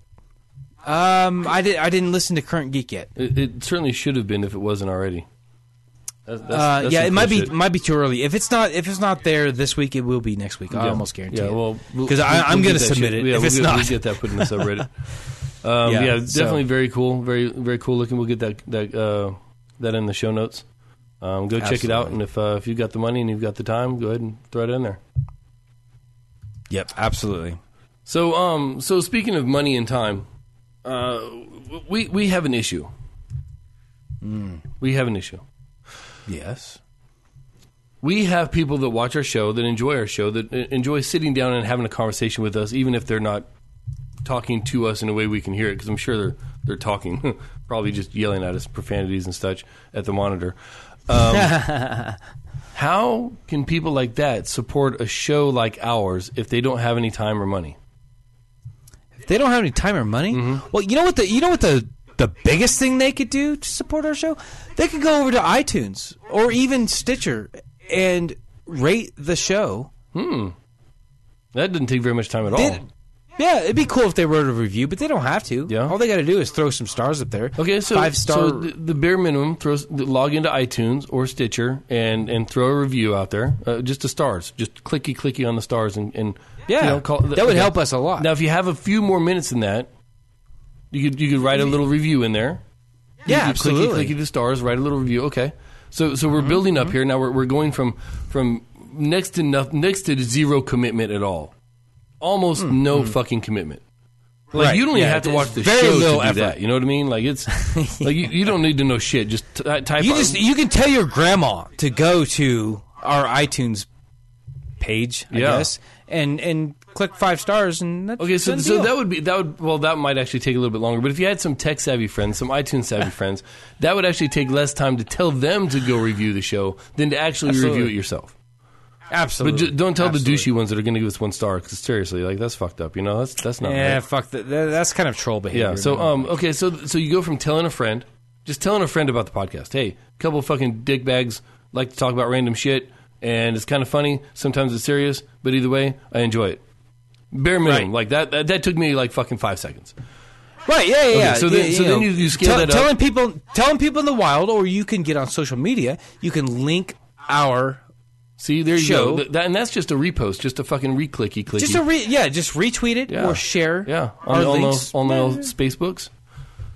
Um, I did. I didn't listen to Current Geek yet. It, it certainly should have been if it wasn't already. That's, that's, Uh, that's yeah, some it might cool be shit. might be too early. If it's not if it's not there this week, it will be next week. I Yeah. almost guarantee Yeah, it. well, we'll- because we'll- I'm we'll going to get that submit shit. it. Yeah, if we'll it's get, not, we'll get that put in the subreddit. Um, Yeah, yeah, so- definitely very cool, very very cool looking. We'll get that that uh, that in the show notes. Um, go check it out, Absolutely. and if uh, if you've got the money and you've got the time, go ahead and throw it in there. Yep, absolutely. So, um, so speaking of money and time, uh, we we have an issue. Mm. We have an issue. Yes. We have people that watch our show, that enjoy our show, that uh, enjoy sitting down and having a conversation with us, even if they're not talking to us in a way we can hear it, because I'm sure they're they're talking, probably just yelling at us profanities and such at the monitor. Um, how can people like that support a show like ours if they don't have any time or money? If they don't have any time or money, Mm-hmm. well, you know what the you know what the the biggest thing they could do to support our show? They could go over to iTunes or even Stitcher and rate the show. Hmm. That didn't take very much time at all. They- yeah, it'd be cool if they wrote a review, but they don't have to. Yeah. All they got to do is throw some stars up there. Okay, so five star. So the, the bare minimum, throw, log into iTunes or Stitcher and, and throw a review out there. Uh, just the stars, just clicky clicky on the stars, and, and Yeah, you know, call, that would help us a lot. Now, if you have a few more minutes than that, you could you could write a little review in there. You Yeah, could absolutely. Mm-hmm. Clicky clicky the stars, write a little review. Okay, so so we're building up here now. We're we're going from from next to no, next to zero commitment at all, almost no fucking commitment. Like, Right, you don't even yeah, have to it's watch the very show to little do effort. that. You know what I mean? Like it's like you, you don't need to know shit. Just t- type. You on- just you can tell your grandma to go to our iTunes page, I Yeah. guess, and and click five stars, and that's Okay, so done so deal. that would be that would well that might actually take a little bit longer. But if you had some tech savvy friends, some iTunes savvy friends, that would actually take less time to tell them to go review the show than to actually Absolutely. review it yourself. absolutely. But ju- don't tell Absolutely. the douchey ones that are going to give us one star because seriously, like that's fucked up. You know, that's that's not Yeah, right. fuck that. that- That's kind of troll behavior. Yeah. So man. um okay, so so you go from telling a friend, just telling a friend about the podcast. Hey, a couple of fucking dickbags like to talk about random shit, and it's kind of funny. Sometimes it's serious, but either way, I enjoy it. Bare minimum, Right. like that, that. That took me like fucking five seconds. right, yeah, yeah. yeah. so then- Yeah, so then know, you- you scale tell- that up. telling people, telling people in the wild, or you can get on social media. You can link our See, there you Show. go. Th- that, and that's just a repost, just a fucking re-clicky clicky. just a re- yeah, just retweet it Yeah. or share. yeah our on, on links. those on those Spacebooks.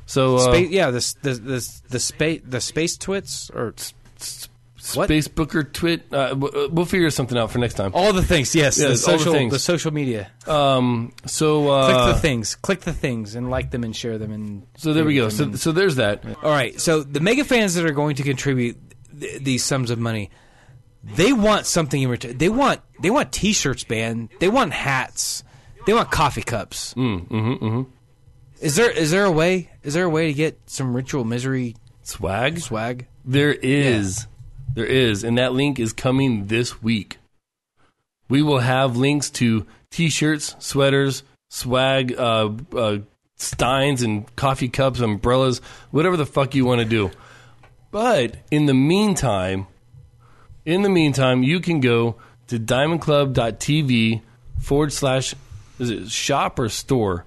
So, uh, Space, yeah, the the the the space the space twits or what? Space Booker twit. Uh, we'll figure something out for next time. All the things, yes, Yeah, the all the social things. the social media. Um, so, uh, Click the things, click the things, and like them and share them. And so there we go. favorite So, them and- so there's that. all right, so the mega fans that are going to contribute th- these sums of money, they want something in return. They want they want T-shirts, man. They want hats. They want coffee cups. Mm, mm-hmm, mm-hmm. Is there is there a way? Is there a way to get some Ritual Misery Swag? swag? There is. There is. And that link is coming this week. We will have links to T-shirts, sweaters, swag, uh, uh, steins and coffee cups, umbrellas, whatever the fuck you want to do. But in the meantime, in the meantime, you can go to diamondclub.tv forward slash, is it shop or store?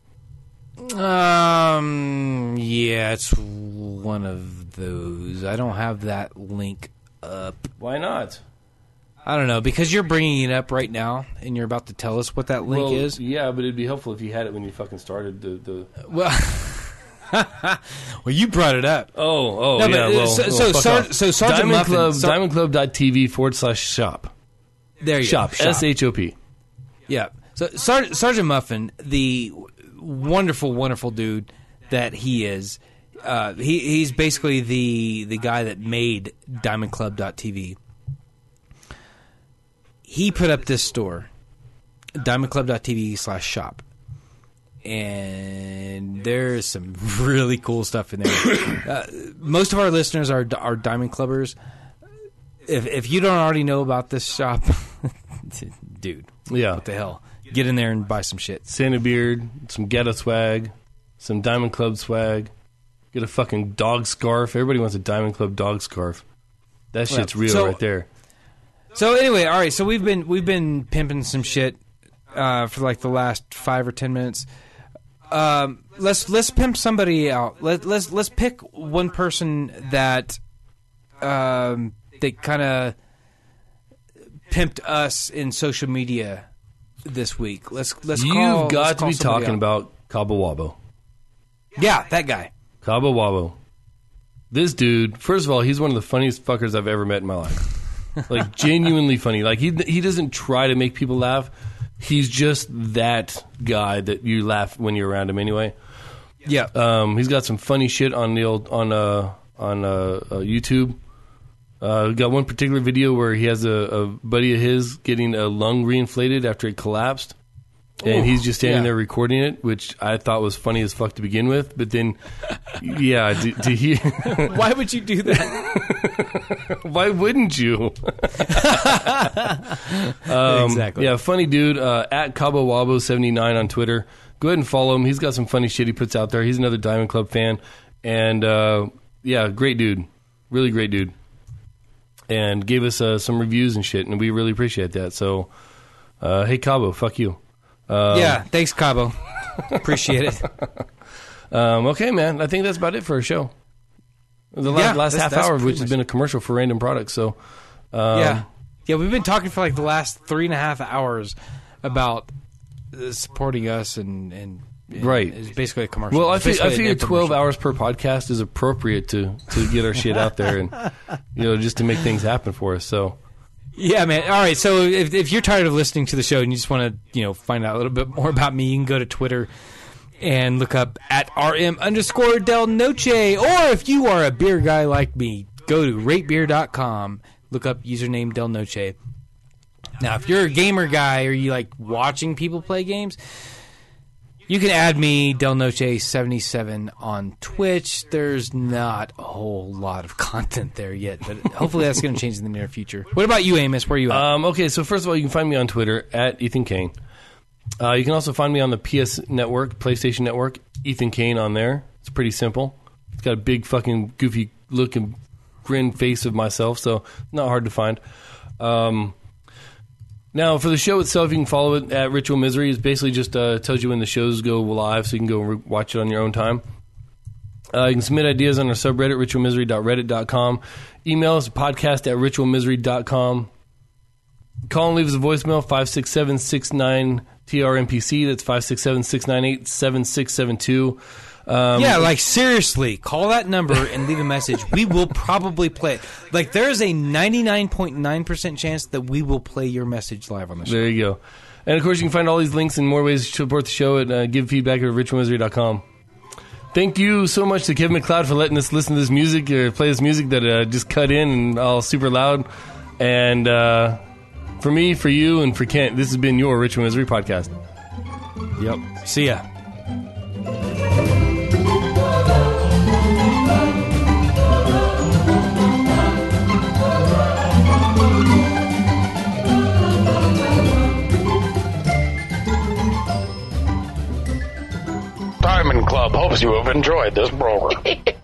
Um, yeah, it's one of those. I don't have that link up. Why not? I don't know, because you're bringing it up right now, and you're about to tell us what that link Well, is. yeah, but it'd be helpful if you had it when you fucking started the... the Well, well, you brought it up. Oh, oh, No, but, yeah. uh, Well, so- well, so fuck Sar- off. so Sergeant Diamond Muffin- Club, Sar- diamondclub.tv forward slash shop. There you Shop. go. S H O P. Yeah. So Sar- Sergeant Muffin, the wonderful, wonderful dude that he is, uh, he he's basically the the guy that made diamond club dot t v. He put up this store, diamondclub.tv slash shop. And there's some really cool stuff in there. uh, most of our listeners are are Diamond Clubbers. If if you don't already know about this shop, dude, Yeah. what the hell? Get in there and buy some shit. Santa Beard, some ghetto swag, some Diamond Club swag. Get a fucking dog scarf. Everybody wants a Diamond Club dog scarf. That shit's real So- right there. So anyway, all right. So we've been we've been pimping some shit uh, for like the last five or ten minutes. Um, let's let's pimp somebody out. Let let's let's pick one person that um, they kind of pimped us in social media this week. Let's let's You've call, let's got to call be somebody talking out. about Cabo Wabo. Yeah, that guy. Cabo Wabo. This dude, first of all, he's one of the funniest fuckers I've ever met in my life. Like, genuinely funny. Like, he he doesn't try to make people laugh. He's just that guy that you laugh when you're around him anyway. Yeah. Um, he's got some funny shit on the old on uh on uh, uh YouTube. Uh, got one particular video where he has a, a buddy of his getting a lung reinflated after it collapsed, and Ooh, he's just standing yeah. there recording it, which I thought was funny as fuck to begin with. But then, yeah, to, to hear, Why would you do that? why wouldn't you? um, Exactly. Yeah, funny dude. Uh, at Cabo Wabo seventy-nine on Twitter. Go ahead and follow him. He's got some funny shit he puts out there. He's another Diamond Club fan, and uh, yeah, great dude, really great dude. And gave us uh, some reviews and shit, and we really appreciate that. So, uh, hey Cabo, fuck you. Um, Yeah. Thanks, Cabo. Appreciate it. Um, okay, man. I think that's about it for our show. The last, Yeah, last that's- half that's hour, of pretty which has much- been a commercial for random products. So, um, Yeah. Yeah, we've been talking for like the last three and a half hours about uh, supporting us and, and, and Right. It's basically a commercial. Well, I, It's fig- I basically figure an twelve infomercial. hours per podcast is appropriate to, to get our shit out there and, you know, just to make things happen for us. So, Yeah, man. All right. So if, if you're tired of listening to the show and you just want to, you know, find out a little bit more about me, you can go to Twitter and look up at rm underscore del noche. Or if you are a beer guy like me, go to rate beer dot com, look up username del noche. Now, if you're a gamer guy or you like watching people play games, you can add me, Del Noche seventy-seven, on Twitch. There's not a whole lot of content there yet, but hopefully that's going to change in the near future. What about you, Amos? Where are you at? um, okay. So first of all, you can find me on Twitter at Ethan Kane. Uh, you can also find me on the P S Network, PlayStation Network, Ethan Kane on there. It's pretty simple. It's got a big fucking goofy look and grin face of myself, so not hard to find. Um, Now, for the show itself, you can follow it at Ritual Misery. It basically just uh, tells you when the shows go live, so you can go re- watch it on your own time. Uh, you can submit ideas on our subreddit, ritual misery dot reddit dot com. Email us, podcast at ritual misery dot com. Call and leave us a voicemail, five six seven, six nine, T R M P C. That's five six seven, six nine eight, seven six seven two. Um, yeah, like seriously, call that number and leave a message. We will probably play it. Like there is a ninety-nine point nine percent chance that we will play your message live on the show. There you go. And of course, you can find all these links and more ways to support the show at uh, give feedback at rich wizard dot com. Thank you so much to Kevin MacLeod for letting us listen to this music or play this music that uh, just cut in and all super loud. And uh, for me, for you, and for Kent, this has been your Rich and Misery podcast. Yep. See ya. Diamond Club hopes you have enjoyed this program.